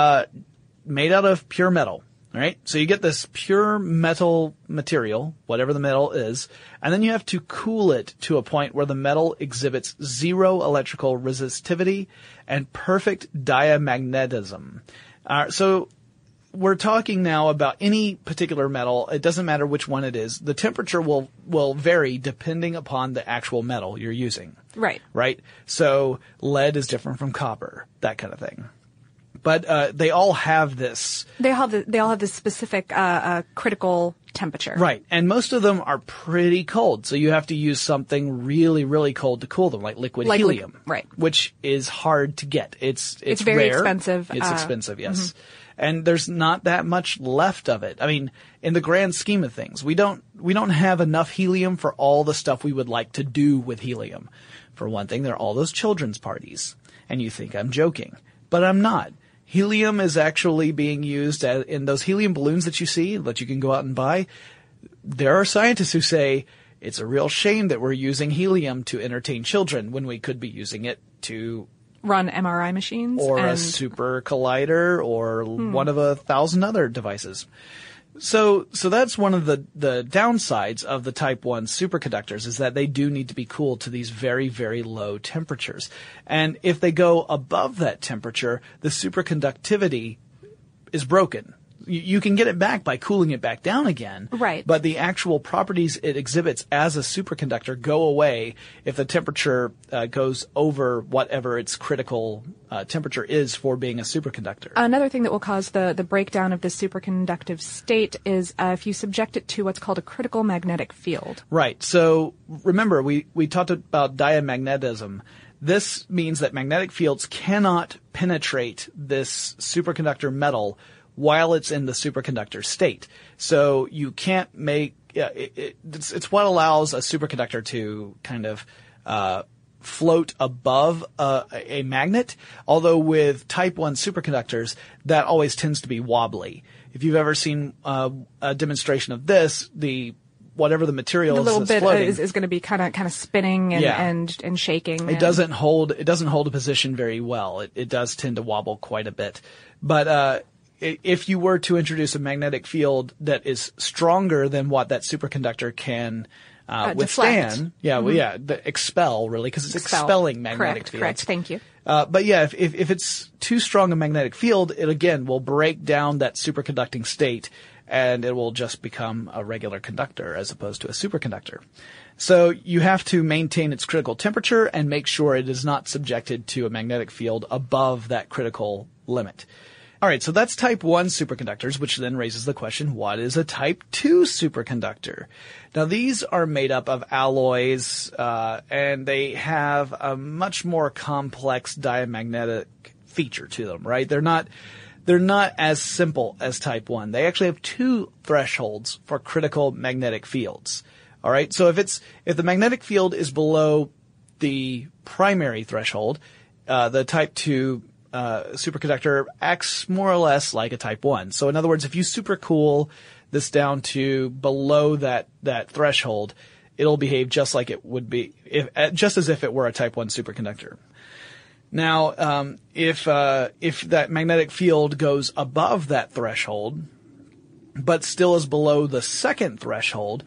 [SPEAKER 1] made out of pure metal, right? So you get this pure metal material, whatever the metal is, and then you have to cool it to a point where the metal exhibits zero electrical resistivity and perfect diamagnetism. So we're talking now about any particular metal. It doesn't matter which one it is. The temperature will vary depending upon the actual metal you're using. Right? So lead is different from copper, that kind of thing. But they all have this.
[SPEAKER 5] They all have this specific critical temperature.
[SPEAKER 1] Right. And most of them are pretty cold. So you have to use something really, really cold to cool them, like liquid helium.
[SPEAKER 5] Right.
[SPEAKER 1] Which is hard to get. It's
[SPEAKER 5] very
[SPEAKER 1] rare.
[SPEAKER 5] expensive.
[SPEAKER 1] It's expensive, yes. Mm-hmm. And there's not that much left of it. I mean, in the grand scheme of things, we don't have enough helium for all the stuff we would like to do with helium. For one thing, there are all those children's parties. And you think I'm joking. But I'm not. Helium is actually being used in those helium balloons that you see, that you can go out and buy. There are scientists who say it's a real shame that we're using helium to entertain children when we could be using it to
[SPEAKER 5] run MRI machines.
[SPEAKER 1] Or a super collider or one of 1,000 other devices. So that's one of the downsides of the type 1 superconductors, is that they do need to be cooled to these very, very low temperatures. And if they go above that temperature, the superconductivity is broken. You can get it back by cooling it back down again.
[SPEAKER 5] Right.
[SPEAKER 1] But the actual properties it exhibits as a superconductor go away if the temperature goes over whatever its critical temperature is for being a superconductor.
[SPEAKER 5] Another thing that will cause the breakdown of the superconductive state is if you subject it to what's called a critical magnetic field.
[SPEAKER 1] Right. So remember, we talked about diamagnetism. This means that magnetic fields cannot penetrate this superconductor metal while it's in the superconductor state. So you can't make, it's what allows a superconductor to kind of, float above, a magnet. Although with type 1 superconductors, that always tends to be wobbly. If you've ever seen, a demonstration of this, whatever the material
[SPEAKER 5] is, the little bit
[SPEAKER 1] floating,
[SPEAKER 5] is going to be kind of spinning and shaking.
[SPEAKER 1] It doesn't hold a position very well. It does tend to wobble quite a bit. But, if you were to introduce a magnetic field that is stronger than what that superconductor can withstand, expel really, because it's expelling magnetic fields.
[SPEAKER 5] Correct. Thank you.
[SPEAKER 1] But yeah, if it's too strong a magnetic field, it again will break down that superconducting state, and it will just become a regular conductor as opposed to a superconductor. So you have to maintain its critical temperature and make sure it is not subjected to a magnetic field above that critical limit. All right, so that's type 1 superconductors, which then raises the question, what is a type 2 superconductor? Now, these are made up of alloys, and they have a much more complex diamagnetic feature to them, right? They're not as simple as type 1. They actually have 2 thresholds for critical magnetic fields. All right, so if the magnetic field is below the primary threshold, the type 2 superconductor acts more or less like a type 1. So in other words, if you supercool this down to below that threshold, it'll behave just like it would be, just as if it were a type 1 superconductor. Now, if that magnetic field goes above that threshold, but still is below the second threshold,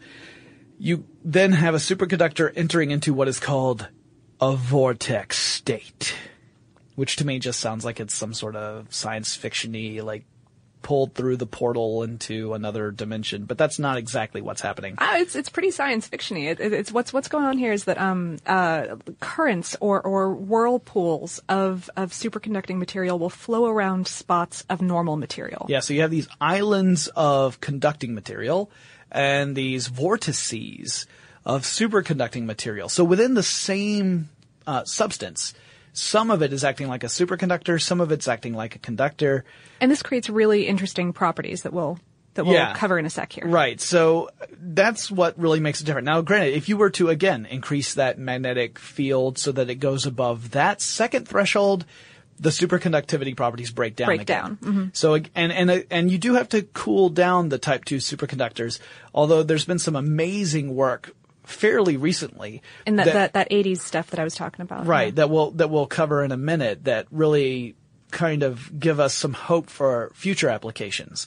[SPEAKER 1] you then have a superconductor entering into what is called a vortex state, which to me just sounds like it's some sort of science fiction-y, like pulled through the portal into another dimension, but that's not exactly what's happening.
[SPEAKER 5] It's pretty science fiction-y. It's what's going on here is that currents or whirlpools of superconducting material will flow around spots of normal material.
[SPEAKER 1] Yeah, so you have these islands of conducting material and these vortices of superconducting material. So within the same substance, some of it is acting like a superconductor, some of it's acting like a conductor.
[SPEAKER 5] And this creates really interesting properties that we'll cover in a sec here.
[SPEAKER 1] Right. So that's what really makes it different. Now, granted, if you were to, again, increase that magnetic field so that it goes above that second threshold, the superconductivity properties break down.
[SPEAKER 5] Mm-hmm.
[SPEAKER 1] So, and you do have to cool down the type 2 superconductors, although there's been some amazing work fairly recently.
[SPEAKER 5] And that 80s stuff that I was talking about.
[SPEAKER 1] Right. Yeah. That we'll cover in a minute, that really kind of give us some hope for future applications.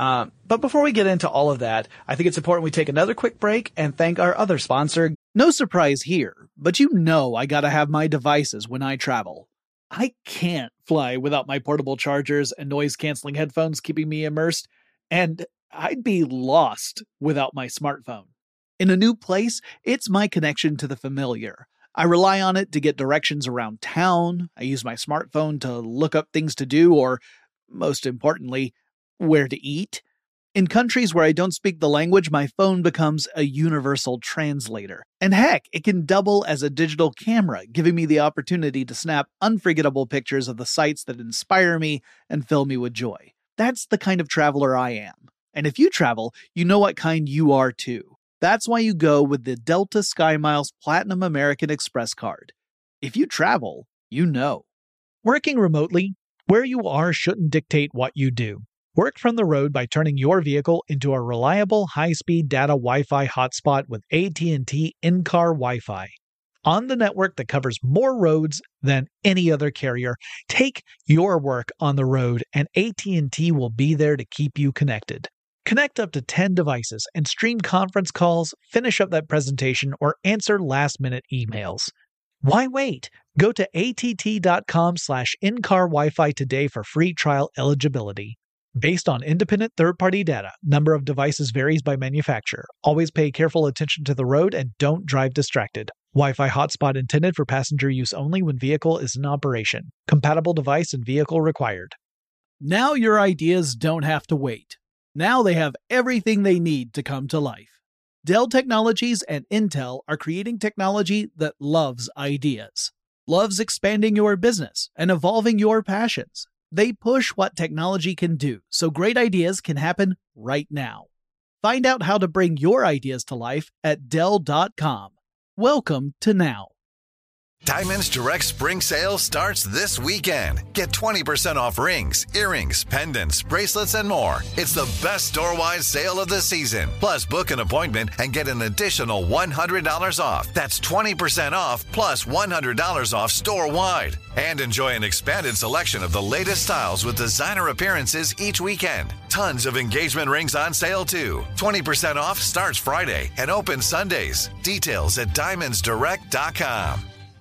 [SPEAKER 1] But before we get into all of that, I think it's important we take another quick break and thank our other sponsor.
[SPEAKER 2] No surprise here, but you know I gotta have my devices when I travel. I can't fly without my portable chargers and noise-canceling headphones keeping me immersed, and I'd be lost without my smartphone. In a new place, it's my connection to the familiar. I rely on it to get directions around town. I use my smartphone to look up things to do, or, most importantly, where to eat. In countries where I don't speak the language, my phone becomes a universal translator. And heck, it can double as a digital camera, giving me the opportunity to snap unforgettable pictures of the sights that inspire me and fill me with joy. That's the kind of traveler I am. And if you travel, you know what kind you are too. That's why you go with the Delta SkyMiles Platinum American Express card. If you travel, you know. Working remotely, where you are shouldn't dictate what you do. Work from the road by turning your vehicle into a reliable high-speed data Wi-Fi hotspot with AT&T in-car Wi-Fi. On the network that covers more roads than any other carrier, take your work on the road and AT&T will be there to keep you connected. Connect up to 10 devices and stream conference calls, finish up that presentation, or answer last-minute emails. Why wait? Go to att.com/in-car Wi-Fi today for free trial eligibility. Based on independent third-party data, number of devices varies by manufacturer. Always pay careful attention to the road and don't drive distracted. Wi-Fi hotspot intended for passenger use only when vehicle is in operation. Compatible device and vehicle required. Now your ideas don't have to wait. Now they have everything they need to come to life. Dell Technologies and Intel are creating technology that loves ideas, loves expanding your business and evolving your passions. They push what technology can do so great ideas can happen right now. Find out how to bring your ideas to life at Dell.com. Welcome to now.
[SPEAKER 6] Diamonds Direct Spring Sale starts this weekend. Get 20% off rings, earrings, pendants, bracelets, and more. It's the best store-wide sale of the season. Plus, book an appointment and get an additional $100 off. That's 20% off plus $100 off store-wide. And enjoy an expanded selection of the latest styles with designer appearances each weekend. Tons of engagement rings on sale, too. 20% off starts Friday and opens Sundays. Details at diamondsdirect.com.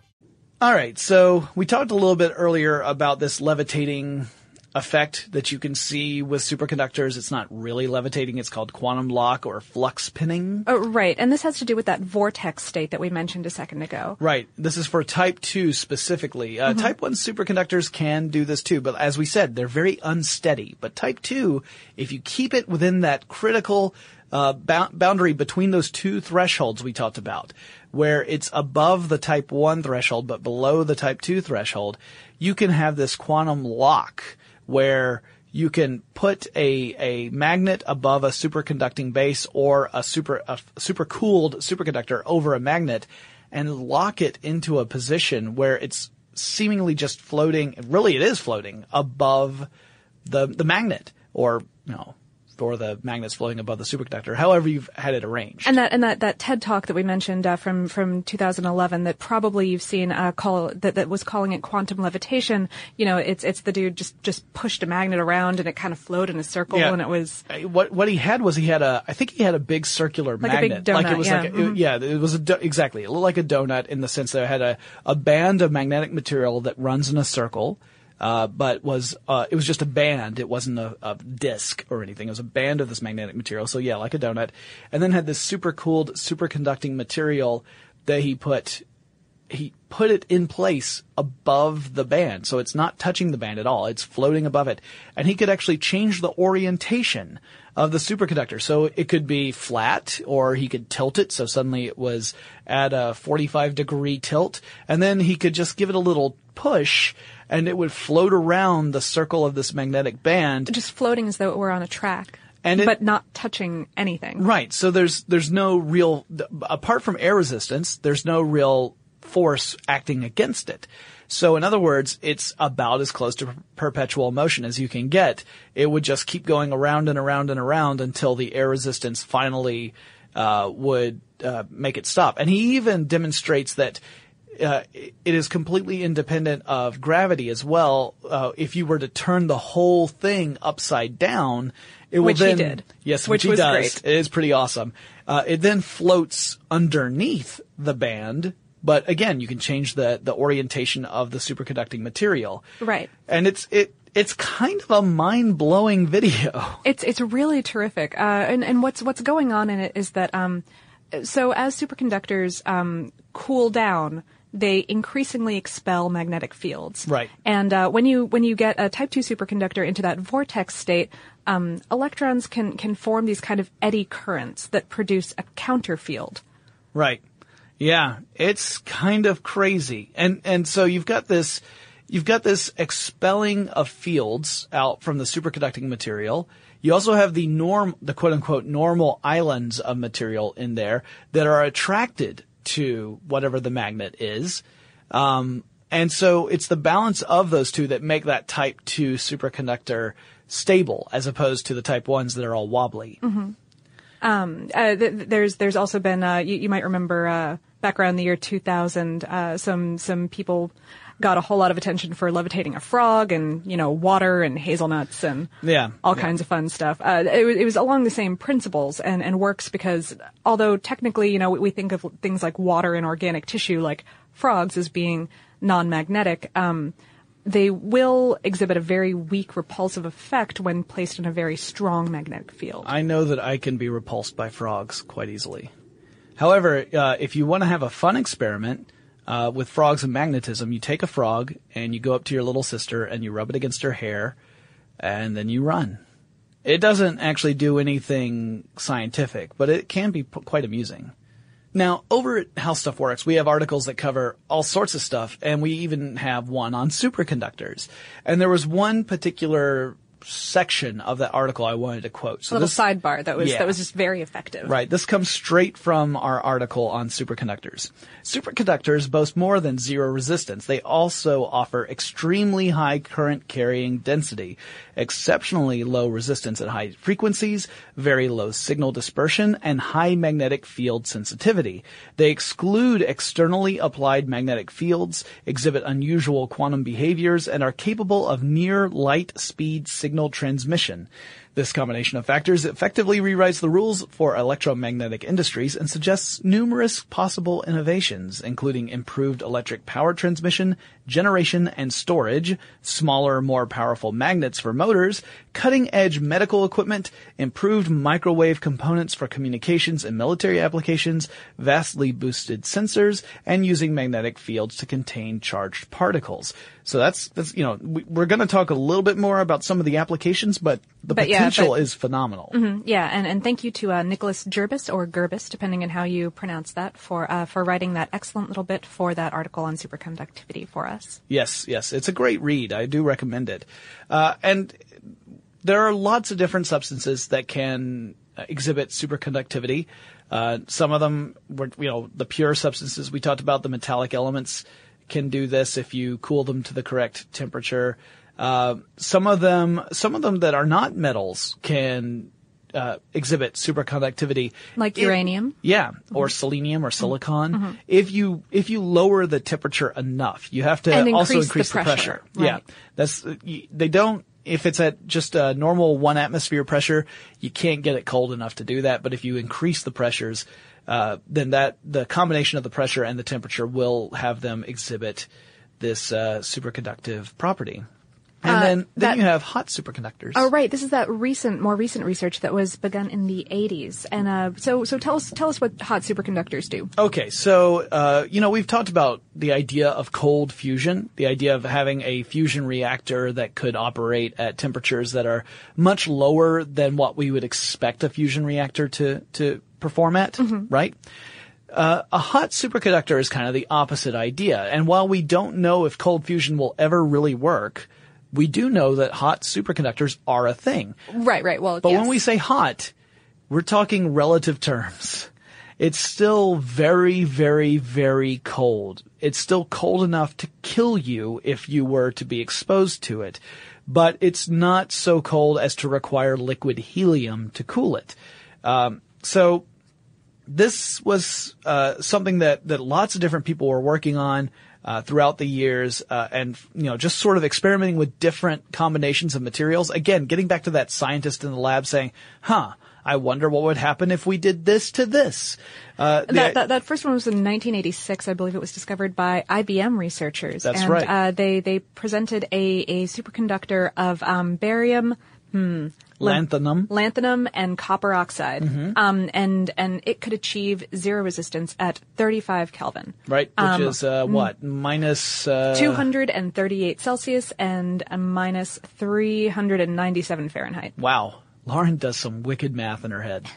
[SPEAKER 1] All right, so we talked a little bit earlier about this levitating effect that you can see with superconductors. It's not really levitating. It's called quantum lock or flux pinning.
[SPEAKER 5] Oh, right, and this has to do with that vortex state that we mentioned a second ago.
[SPEAKER 1] Right. This is for type 2 specifically. Type 1 superconductors can do this too, but as we said, they're very unsteady. But type 2, if you keep it within that critical boundary between those two thresholds we talked about, where it's above the type 1 threshold but below the type 2 threshold, you can have this quantum lock where you can put a magnet above a superconducting base or a supercooled superconductor over a magnet and lock it into a position where it's seemingly just floating. Really, it is floating above the magnet, or the magnets floating above the superconductor, however you've had it arranged.
[SPEAKER 5] And that TED Talk that we mentioned from 2011 that probably you've seen that was calling it quantum levitation. It's the dude just pushed a magnet around and it kind of floated in a circle, and it was
[SPEAKER 1] what he had was I think he had a big circular
[SPEAKER 5] like
[SPEAKER 1] magnet,
[SPEAKER 5] a big donut,
[SPEAKER 1] like it was it was exactly. It looked like a donut in the sense that it had a band of magnetic material that runs in a circle. But it was just a band. It wasn't a disc or anything. It was a band of this magnetic material. So yeah, like a donut. And then had this super cooled, superconducting material that he put it in place above the band. So it's not touching the band at all. It's floating above it. And he could actually change the orientation of the superconductor. So it could be flat, or he could tilt it. So suddenly it was at a 45-degree tilt. And then he could just give it a little push, and it would float around the circle of this magnetic band.
[SPEAKER 5] Just floating as though it were on a track. But not touching anything.
[SPEAKER 1] Right. So there's no real, apart from air resistance, there's no real force acting against it. So in other words, it's about as close to perpetual motion as you can get. It would just keep going around and around and around until the air resistance finally would make it stop. And he even demonstrates that it is completely independent of gravity as well. If you were to turn the whole thing upside down, it will then...
[SPEAKER 5] Which he did.
[SPEAKER 1] Yes, which he
[SPEAKER 5] was
[SPEAKER 1] does.
[SPEAKER 5] Great.
[SPEAKER 1] It is pretty awesome. It then floats underneath the band, but again, you can change the orientation of the superconducting material.
[SPEAKER 5] Right.
[SPEAKER 1] And it's kind of a mind-blowing video.
[SPEAKER 5] It's really terrific. And what's going on in it is that so as superconductors cool down, they increasingly expel magnetic fields.
[SPEAKER 1] Right.
[SPEAKER 5] And when you get a type 2 superconductor into that vortex state, electrons can form these kind of eddy currents that produce a counter field.
[SPEAKER 1] Right. Yeah, it's kind of crazy. And so you've got this expelling of fields out from the superconducting material. You also have the quote unquote normal islands of material in there that are attracted to whatever the magnet is. And so it's the balance of those two that make that type 2 superconductor stable as opposed to the type 1s that are all wobbly.
[SPEAKER 5] Mm-hmm. There's also been, you might remember, back around the year 2000, some people got a whole lot of attention for levitating a frog and, water and hazelnuts and all kinds of fun stuff. It was along the same principles and works because although technically, we think of things like water and organic tissue like frogs as being non-magnetic, they will exhibit a very weak repulsive effect when placed in a very strong magnetic field.
[SPEAKER 1] I know that I can be repulsed by frogs quite easily. However, if you want to have a fun experiment with frogs and magnetism, you take a frog and you go up to your little sister and you rub it against her hair and then you run. It doesn't actually do anything scientific, but it can be quite amusing. Now, over at How Stuff Works, we have articles that cover all sorts of stuff, and we even have one on superconductors. And there was one particular section of that article I wanted to quote. So
[SPEAKER 5] a little sidebar that was just very effective.
[SPEAKER 1] Right. This comes straight from our article on superconductors. Superconductors boast more than zero resistance. They also offer extremely high current carrying density, exceptionally low resistance at high frequencies, very low signal dispersion, and high magnetic field sensitivity. They exclude externally applied magnetic fields, exhibit unusual quantum behaviors, and are capable of near light speed signal transmission. This combination of factors effectively rewrites the rules for electromagnetic industries and suggests numerous possible innovations, including improved electric power transmission, generation and storage, smaller, more powerful magnets for motors, cutting-edge medical equipment, improved microwave components for communications and military applications, vastly boosted sensors, and using magnetic fields to contain charged particles. So that's we're going to talk a little bit more about some of the applications, but the potential is phenomenal.
[SPEAKER 5] Mm-hmm, yeah, and thank you to Nicholas Gerbis or Gerbis, depending on how you pronounce that, for writing that excellent little bit for that article on superconductivity for us.
[SPEAKER 1] Yes, it's a great read. I do recommend it. And there are lots of different substances that can exhibit superconductivity. Some of them were, the pure substances we talked about, the metallic elements can do this if you cool them to the correct temperature. Some of them that are not metals can exhibit superconductivity.
[SPEAKER 5] Like uranium?
[SPEAKER 1] Yeah, or selenium or silicon. If you lower the temperature enough, you have to also increase the pressure.
[SPEAKER 5] Right.
[SPEAKER 1] Yeah. If it's at just a normal 1 atmosphere pressure, you can't get it cold enough to do that. But if you increase the pressures, then the combination of the pressure and the temperature will have them exhibit this superconductive property. And then you have hot superconductors.
[SPEAKER 5] Oh, right. This is that more recent research that was begun in the 80s. And so tell us what hot superconductors do.
[SPEAKER 1] Okay, so we've talked about the idea of cold fusion, the idea of having a fusion reactor that could operate at temperatures that are much lower than what we would expect a fusion reactor to perform at, right? A hot superconductor is kind of the opposite idea. And while we don't know if cold fusion will ever really work, we do know that hot superconductors are a thing.
[SPEAKER 5] Right. Well,
[SPEAKER 1] but
[SPEAKER 5] yes.
[SPEAKER 1] when we say hot, we're talking relative terms. It's still very, very, very cold. It's still cold enough to kill you if you were to be exposed to it. But it's not so cold as to require liquid helium to cool it. So this was something that lots of different people were working on throughout the years, and just sort of experimenting with different combinations of materials. Again, getting back to that scientist in the lab saying, I wonder what would happen if we did this to this.
[SPEAKER 5] That first one was in 1986. I believe it was discovered by IBM researchers.
[SPEAKER 1] That's
[SPEAKER 5] and,
[SPEAKER 1] right.
[SPEAKER 5] They presented a superconductor of barium, lanthanum and copper oxide. And it could achieve zero resistance at 35 Kelvin.
[SPEAKER 1] Right, which is what? Minus
[SPEAKER 5] 238 Celsius and minus 397 Fahrenheit.
[SPEAKER 1] Wow. Lauren does some wicked math in her head.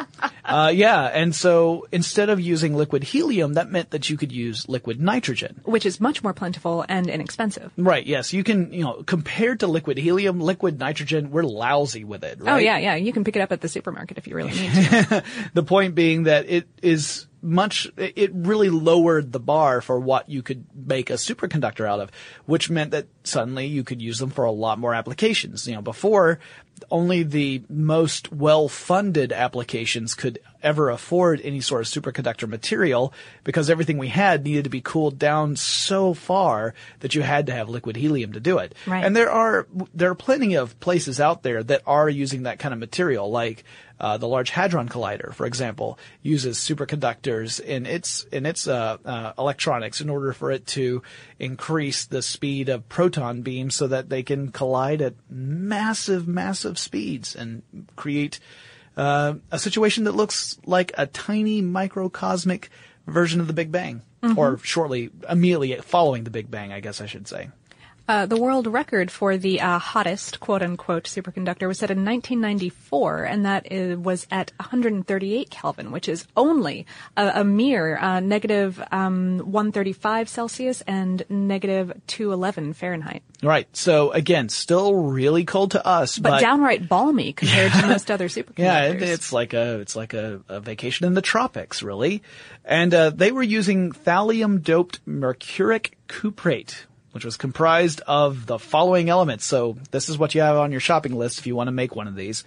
[SPEAKER 1] And so instead of using liquid helium, that meant that you could use liquid nitrogen.
[SPEAKER 5] Which is much more plentiful and inexpensive.
[SPEAKER 1] Right, yes. You can, compared to liquid helium, liquid nitrogen, we're lousy with it, right?
[SPEAKER 5] Oh, yeah. You can pick it up at the supermarket if you really need to.
[SPEAKER 1] The point being that it really lowered the bar for what you could make a superconductor out of, which meant that suddenly you could use them for a lot more applications. Before, only the most well-funded applications could ever afford any sort of superconductor material because everything we had needed to be cooled down so far that you had to have liquid helium to do it.
[SPEAKER 5] Right.
[SPEAKER 1] And there are plenty of places out there that are using that kind of material, like the Large Hadron Collider, for example, uses superconductors in its electronics in order for it to increase the speed of proton beams so that they can collide at massive, massive speeds and create a situation that looks like a tiny microcosmic version of the Big Bang, or immediately following the Big Bang, I guess I should say.
[SPEAKER 5] The world record for the hottest, quote-unquote, superconductor was set in 1994, and that was at 138 Kelvin, which is only a mere negative 135 Celsius and negative 211 Fahrenheit.
[SPEAKER 1] Right. So, again, still really cold to us.
[SPEAKER 5] But downright balmy compared to most other superconductors.
[SPEAKER 1] Yeah, it's like a vacation in the tropics, really. And they were using thallium-doped mercuric cuprate, which was comprised of the following elements. So this is what you have on your shopping list if you want to make one of these.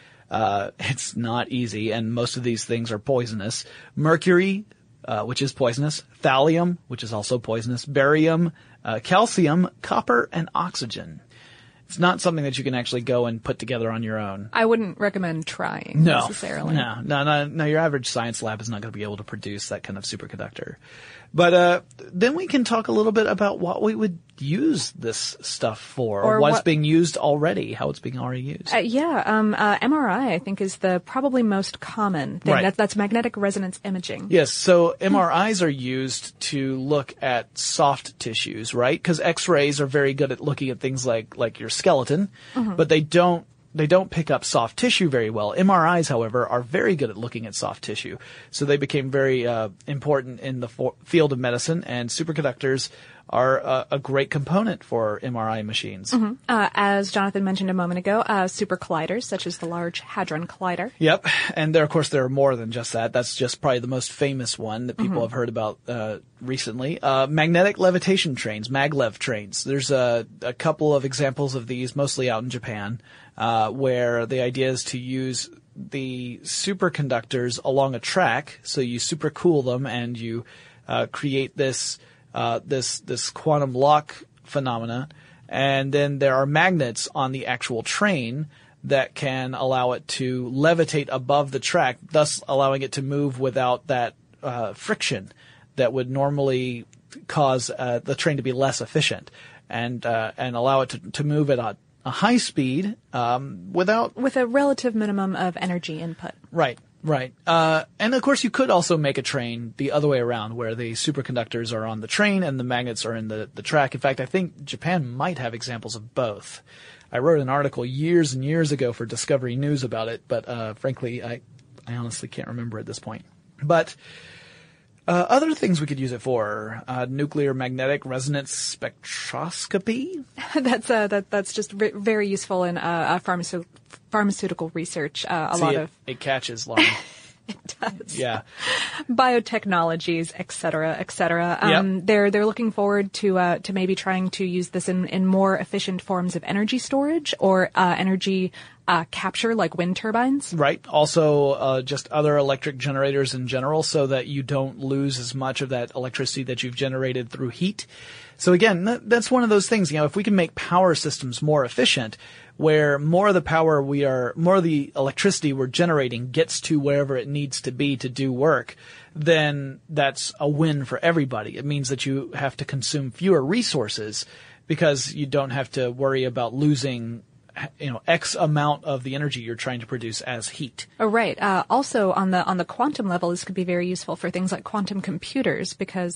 [SPEAKER 1] It's not easy, and most of these things are poisonous. Mercury, which is poisonous. Thallium, which is also poisonous. Barium, calcium, copper, and oxygen. It's not something that you can actually go and put together on your own.
[SPEAKER 5] I wouldn't recommend trying necessarily.
[SPEAKER 1] No. Your average science lab is not going to be able to produce that kind of superconductor. But then we can talk a little bit about what we would use this stuff for, or what's being used already, how it's being already used.
[SPEAKER 5] MRI, I think, is the probably most common thing.
[SPEAKER 1] Right.
[SPEAKER 5] That's magnetic resonance imaging.
[SPEAKER 1] Yes, so MRIs are used to look at soft tissues, right? Because X-rays are very good at looking at things like your skeleton, but they don't pick up soft tissue very well. MRIs, however, are very good at looking at soft tissue. So they became very important in the field of medicine, and superconductors are a great component for MRI machines.
[SPEAKER 5] As Jonathan mentioned a moment ago, super colliders, such as the Large Hadron Collider.
[SPEAKER 1] Yep. And there are more than just that. That's just probably the most famous one that people have heard about recently. Magnetic levitation trains, maglev trains. There's a couple of examples of these, mostly out in Japan, where the idea is to use the superconductors along a track. So you supercool them and you create this quantum lock phenomena. And then there are magnets on the actual train that can allow it to levitate above the track, thus allowing it to move without that friction that would normally cause the train to be less efficient, and allow it to move at a high speed with
[SPEAKER 5] a relative minimum of energy input.
[SPEAKER 1] Right. And of course you could also make a train the other way around, where the superconductors are on the train and the magnets are in the track. In fact, I think Japan might have examples of both. I wrote an article years and years ago for Discovery News about it, but frankly, I honestly can't remember at this point. But other things we could use it for, nuclear magnetic resonance spectroscopy.
[SPEAKER 5] That's just very useful in pharmaceutical research.
[SPEAKER 1] It catches, Lauren.
[SPEAKER 5] It does.
[SPEAKER 1] Yeah.
[SPEAKER 5] Biotechnologies, et cetera, et cetera.
[SPEAKER 1] Yep.
[SPEAKER 5] They're looking forward to maybe trying to use this in more efficient forms of energy storage or energy capture, like wind turbines.
[SPEAKER 1] Right. Also, just other electric generators in general, so that you don't lose as much of that electricity that you've generated through heat. So again, that's one of those things, if we can make power systems more efficient, where more of the electricity we're generating gets to wherever it needs to be to do work, then that's a win for everybody. It means that you have to consume fewer resources because you don't have to worry about losing X amount of the energy you're trying to produce as heat.
[SPEAKER 5] Oh, right. Also on the quantum level, this could be very useful for things like quantum computers, because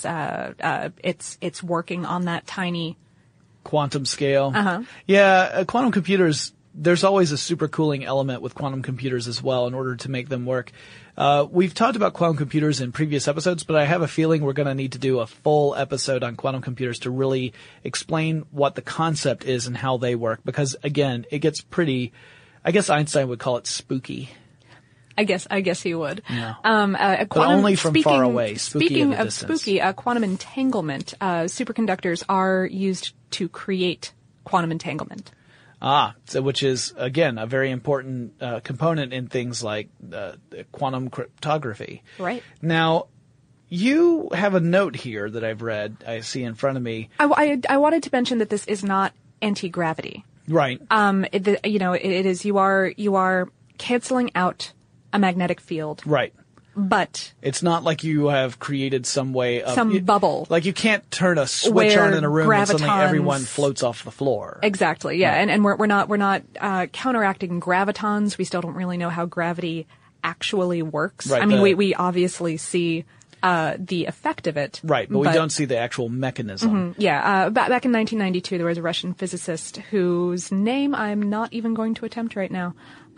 [SPEAKER 5] it's working on that tiny
[SPEAKER 1] quantum scale.
[SPEAKER 5] Uh-huh.
[SPEAKER 1] Yeah, quantum computers, there's always a supercooling element with quantum computers as well in order to make them work. We've talked about quantum computers in previous episodes, but I have a feeling we're going to need to do a full episode on quantum computers to really explain what the concept is and how they work, because again, it gets pretty, I guess Einstein would call it spooky.
[SPEAKER 5] I guess he would.
[SPEAKER 1] Yeah. But only from far away.
[SPEAKER 5] Speaking of spooky, quantum entanglement, superconductors are used to create quantum entanglement.
[SPEAKER 1] So which is, again, a very important component in things like quantum cryptography.
[SPEAKER 5] Right.
[SPEAKER 1] Now, you have a note here that I've read, I see in front of me.
[SPEAKER 5] I wanted to mention that this is not anti-gravity.
[SPEAKER 1] Right.
[SPEAKER 5] It is, you are canceling out a magnetic field.
[SPEAKER 1] Right.
[SPEAKER 5] But
[SPEAKER 1] it's not like you have created some way of
[SPEAKER 5] bubble.
[SPEAKER 1] Like you can't turn a switch on in a room and suddenly everyone floats off the floor.
[SPEAKER 5] Exactly. Yeah.
[SPEAKER 1] Right.
[SPEAKER 5] And we're not counteracting gravitons. We still don't really know how gravity actually works.
[SPEAKER 1] Right.
[SPEAKER 5] I mean, we obviously see the effect of it.
[SPEAKER 1] Right, but we don't see the actual mechanism.
[SPEAKER 5] Mm-hmm, yeah. Back in 1992, there was a Russian physicist whose name I'm not even going to attempt right now.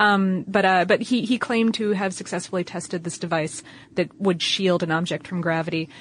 [SPEAKER 5] But he claimed to have successfully tested this device that would shield an object from gravity.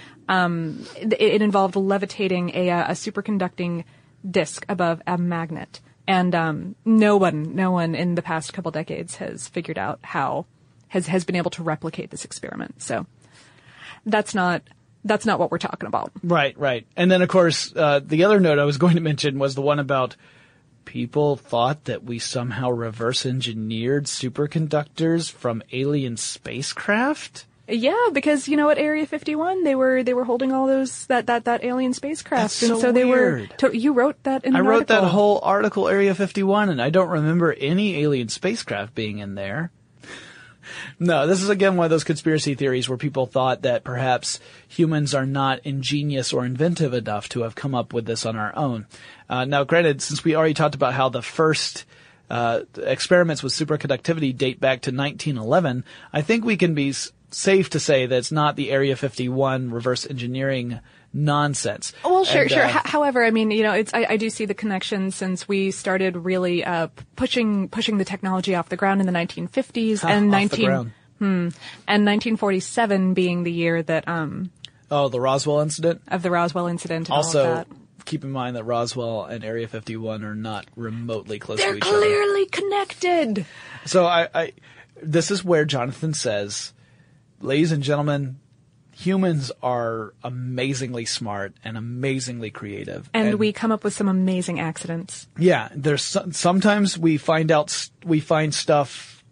[SPEAKER 5] It involved levitating a superconducting disk above a magnet. And no one in the past couple decades has figured out how has been able to replicate this experiment. So that's not what we're talking about.
[SPEAKER 1] Right. And then of course, the other note I was going to mention was the one about people thought that we somehow reverse engineered superconductors from alien spacecraft.
[SPEAKER 5] Yeah, because at Area 51 they were holding all those that alien spacecraft.
[SPEAKER 1] That's so
[SPEAKER 5] they
[SPEAKER 1] weird.
[SPEAKER 5] You wrote that in an
[SPEAKER 1] article. I wrote that
[SPEAKER 5] article.
[SPEAKER 1] whole article, Area 51, and I don't remember any alien spacecraft being in there. No, this is again one of those conspiracy theories where people thought that perhaps humans are not ingenious or inventive enough to have come up with this on our own. Now, granted, since we already talked about how the first experiments with superconductivity date back to 1911, I think we can be safe to say that it's not the Area 51 reverse engineering nonsense.
[SPEAKER 5] Well, sure. However, I mean, I do see the connection since we started really pushing the technology off the ground in the 1950s and 1947 being the year that
[SPEAKER 1] the Roswell incident.
[SPEAKER 5] Of the Roswell incident. And
[SPEAKER 1] also,
[SPEAKER 5] all of that.
[SPEAKER 1] Keep in mind that Roswell and Area 51 are not remotely close to each other.
[SPEAKER 5] They're clearly connected.
[SPEAKER 1] So this is where Jonathan says, ladies and gentlemen, humans are amazingly smart and amazingly creative.
[SPEAKER 5] And we come up with some amazing accidents.
[SPEAKER 1] Yeah. Sometimes we find stuff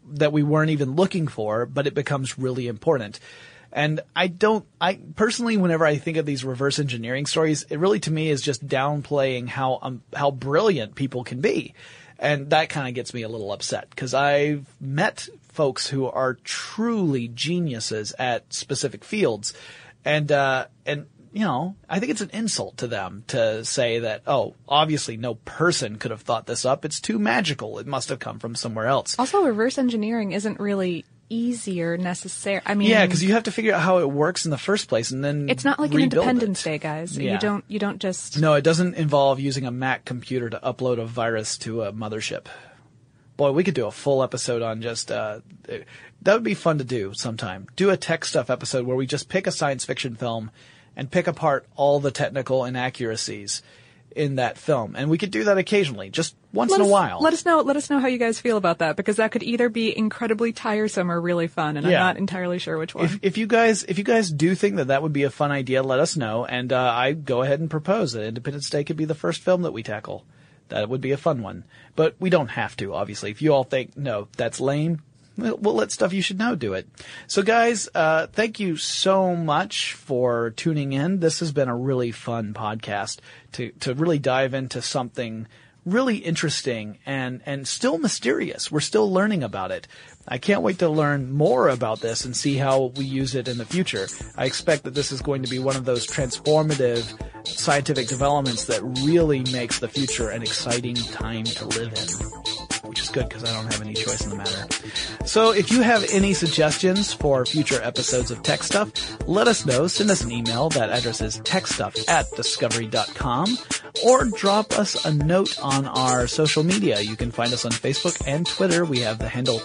[SPEAKER 1] that we weren't even looking for, but it becomes really important. And I personally, whenever I think of these reverse engineering stories, it really to me is just downplaying how brilliant people can be. And that kind of gets me a little upset because I've met folks who are truly geniuses at specific fields. And you know, I think it's an insult to them to say that, oh, obviously no person could have thought this up. It's too magical. It must have come from somewhere else.
[SPEAKER 5] Also, reverse engineering isn't really easier necessarily. I mean,
[SPEAKER 1] yeah, because you have to figure out how it works in the first place, and then
[SPEAKER 5] it's not like an Independence Day, guys. Yeah. You don't just.
[SPEAKER 1] No, it doesn't involve using a Mac computer to upload a virus to a mothership. Boy, we could do a full episode on just that would be fun to do sometime. Do a tech stuff episode where we just pick a science fiction film and pick apart all the technical inaccuracies in that film. And we could do that occasionally, just once in a while.
[SPEAKER 5] Let us know how you guys feel about that, because that could either be incredibly tiresome or really fun, and I'm not entirely sure which one.
[SPEAKER 1] If you guys do think that would be a fun idea, let us know, and I go ahead and propose that Independence Day could be the first film that we tackle. That would be a fun one. But we don't have to, obviously. If you all think, no, that's lame, we'll let Stuff You Should Know do it. So guys, thank you so much for tuning in. This has been a really fun podcast to really dive into something really interesting and still mysterious. We're still learning about it. I can't wait to learn more about this and see how we use it in the future. I expect that this is going to be one of those transformative scientific developments that really makes the future an exciting time to live in. Which is good because I don't have any choice in the matter. So if you have any suggestions for future episodes of Tech Stuff, let us know. Send us an email. That address is techstuff@discovery.com, or drop us a note on our social media. You can find us on Facebook and Twitter. We have the handle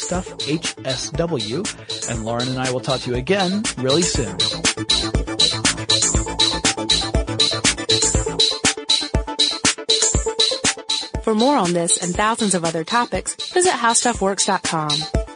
[SPEAKER 1] TechStuffHSW, and Lauren and I will talk to you again really soon.
[SPEAKER 4] For more on this and thousands of other topics, visit HowStuffWorks.com.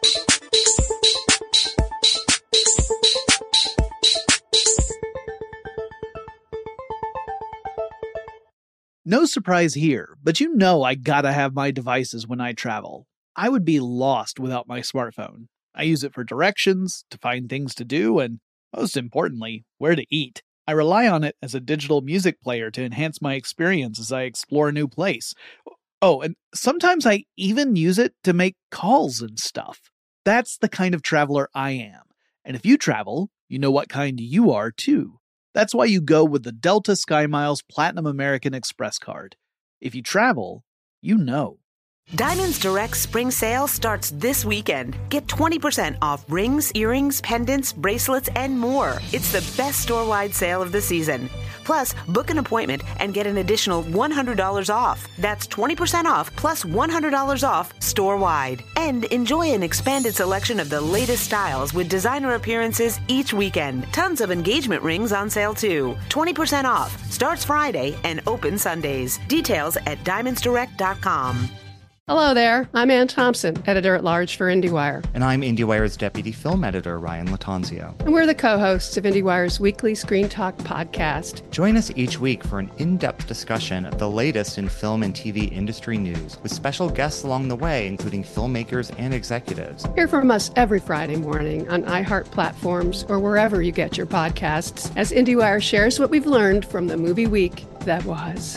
[SPEAKER 2] No surprise here, but you know I gotta have my devices when I travel. I would be lost without my smartphone. I use it for directions, to find things to do, and most importantly, where to eat. I rely on it as a digital music player to enhance my experience as I explore a new place. Oh, and sometimes I even use it to make calls and stuff. That's the kind of traveler I am. And if you travel, you know what kind you are too. That's why you go with the Delta SkyMiles Platinum American Express card. If you travel, you know.
[SPEAKER 7] Diamonds Direct Spring Sale starts this weekend. Get 20% off rings, earrings, pendants, bracelets, and more. It's the best store-wide sale of the season. Plus, book an appointment and get an additional $100 off. That's 20% off plus $100 off store-wide. And enjoy an expanded selection of the latest styles with designer appearances each weekend. Tons of engagement rings on sale too. 20% off. Starts Friday and open Sundays. Details at diamondsdirect.com.
[SPEAKER 8] Hello there. I'm Ann Thompson, editor-at-large for IndieWire.
[SPEAKER 9] And I'm IndieWire's deputy film editor, Ryan Latanzio.
[SPEAKER 8] And we're the co-hosts of IndieWire's weekly Screen Talk podcast.
[SPEAKER 9] Join us each week for an in-depth discussion of the latest in film and TV industry news, with special guests along the way, including filmmakers and executives.
[SPEAKER 8] Hear from us every Friday morning on iHeart platforms or wherever you get your podcasts, as IndieWire shares what we've learned from the movie week that was.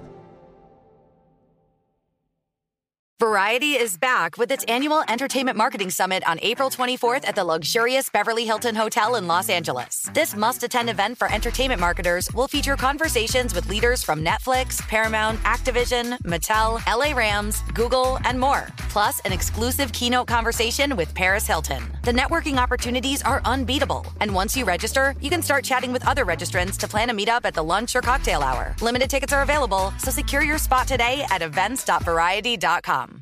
[SPEAKER 10] Variety is back with its annual Entertainment Marketing Summit on April 24th at the luxurious Beverly Hilton Hotel in Los Angeles. This must-attend event for entertainment marketers will feature conversations with leaders from Netflix, Paramount, Activision, Mattel, LA Rams, Google, and more. Plus, an exclusive keynote conversation with Paris Hilton. The networking opportunities are unbeatable. And once you register, you can start chatting with other registrants to plan a meetup at the lunch or cocktail hour. Limited tickets are available, so secure your spot today at events.variety.com.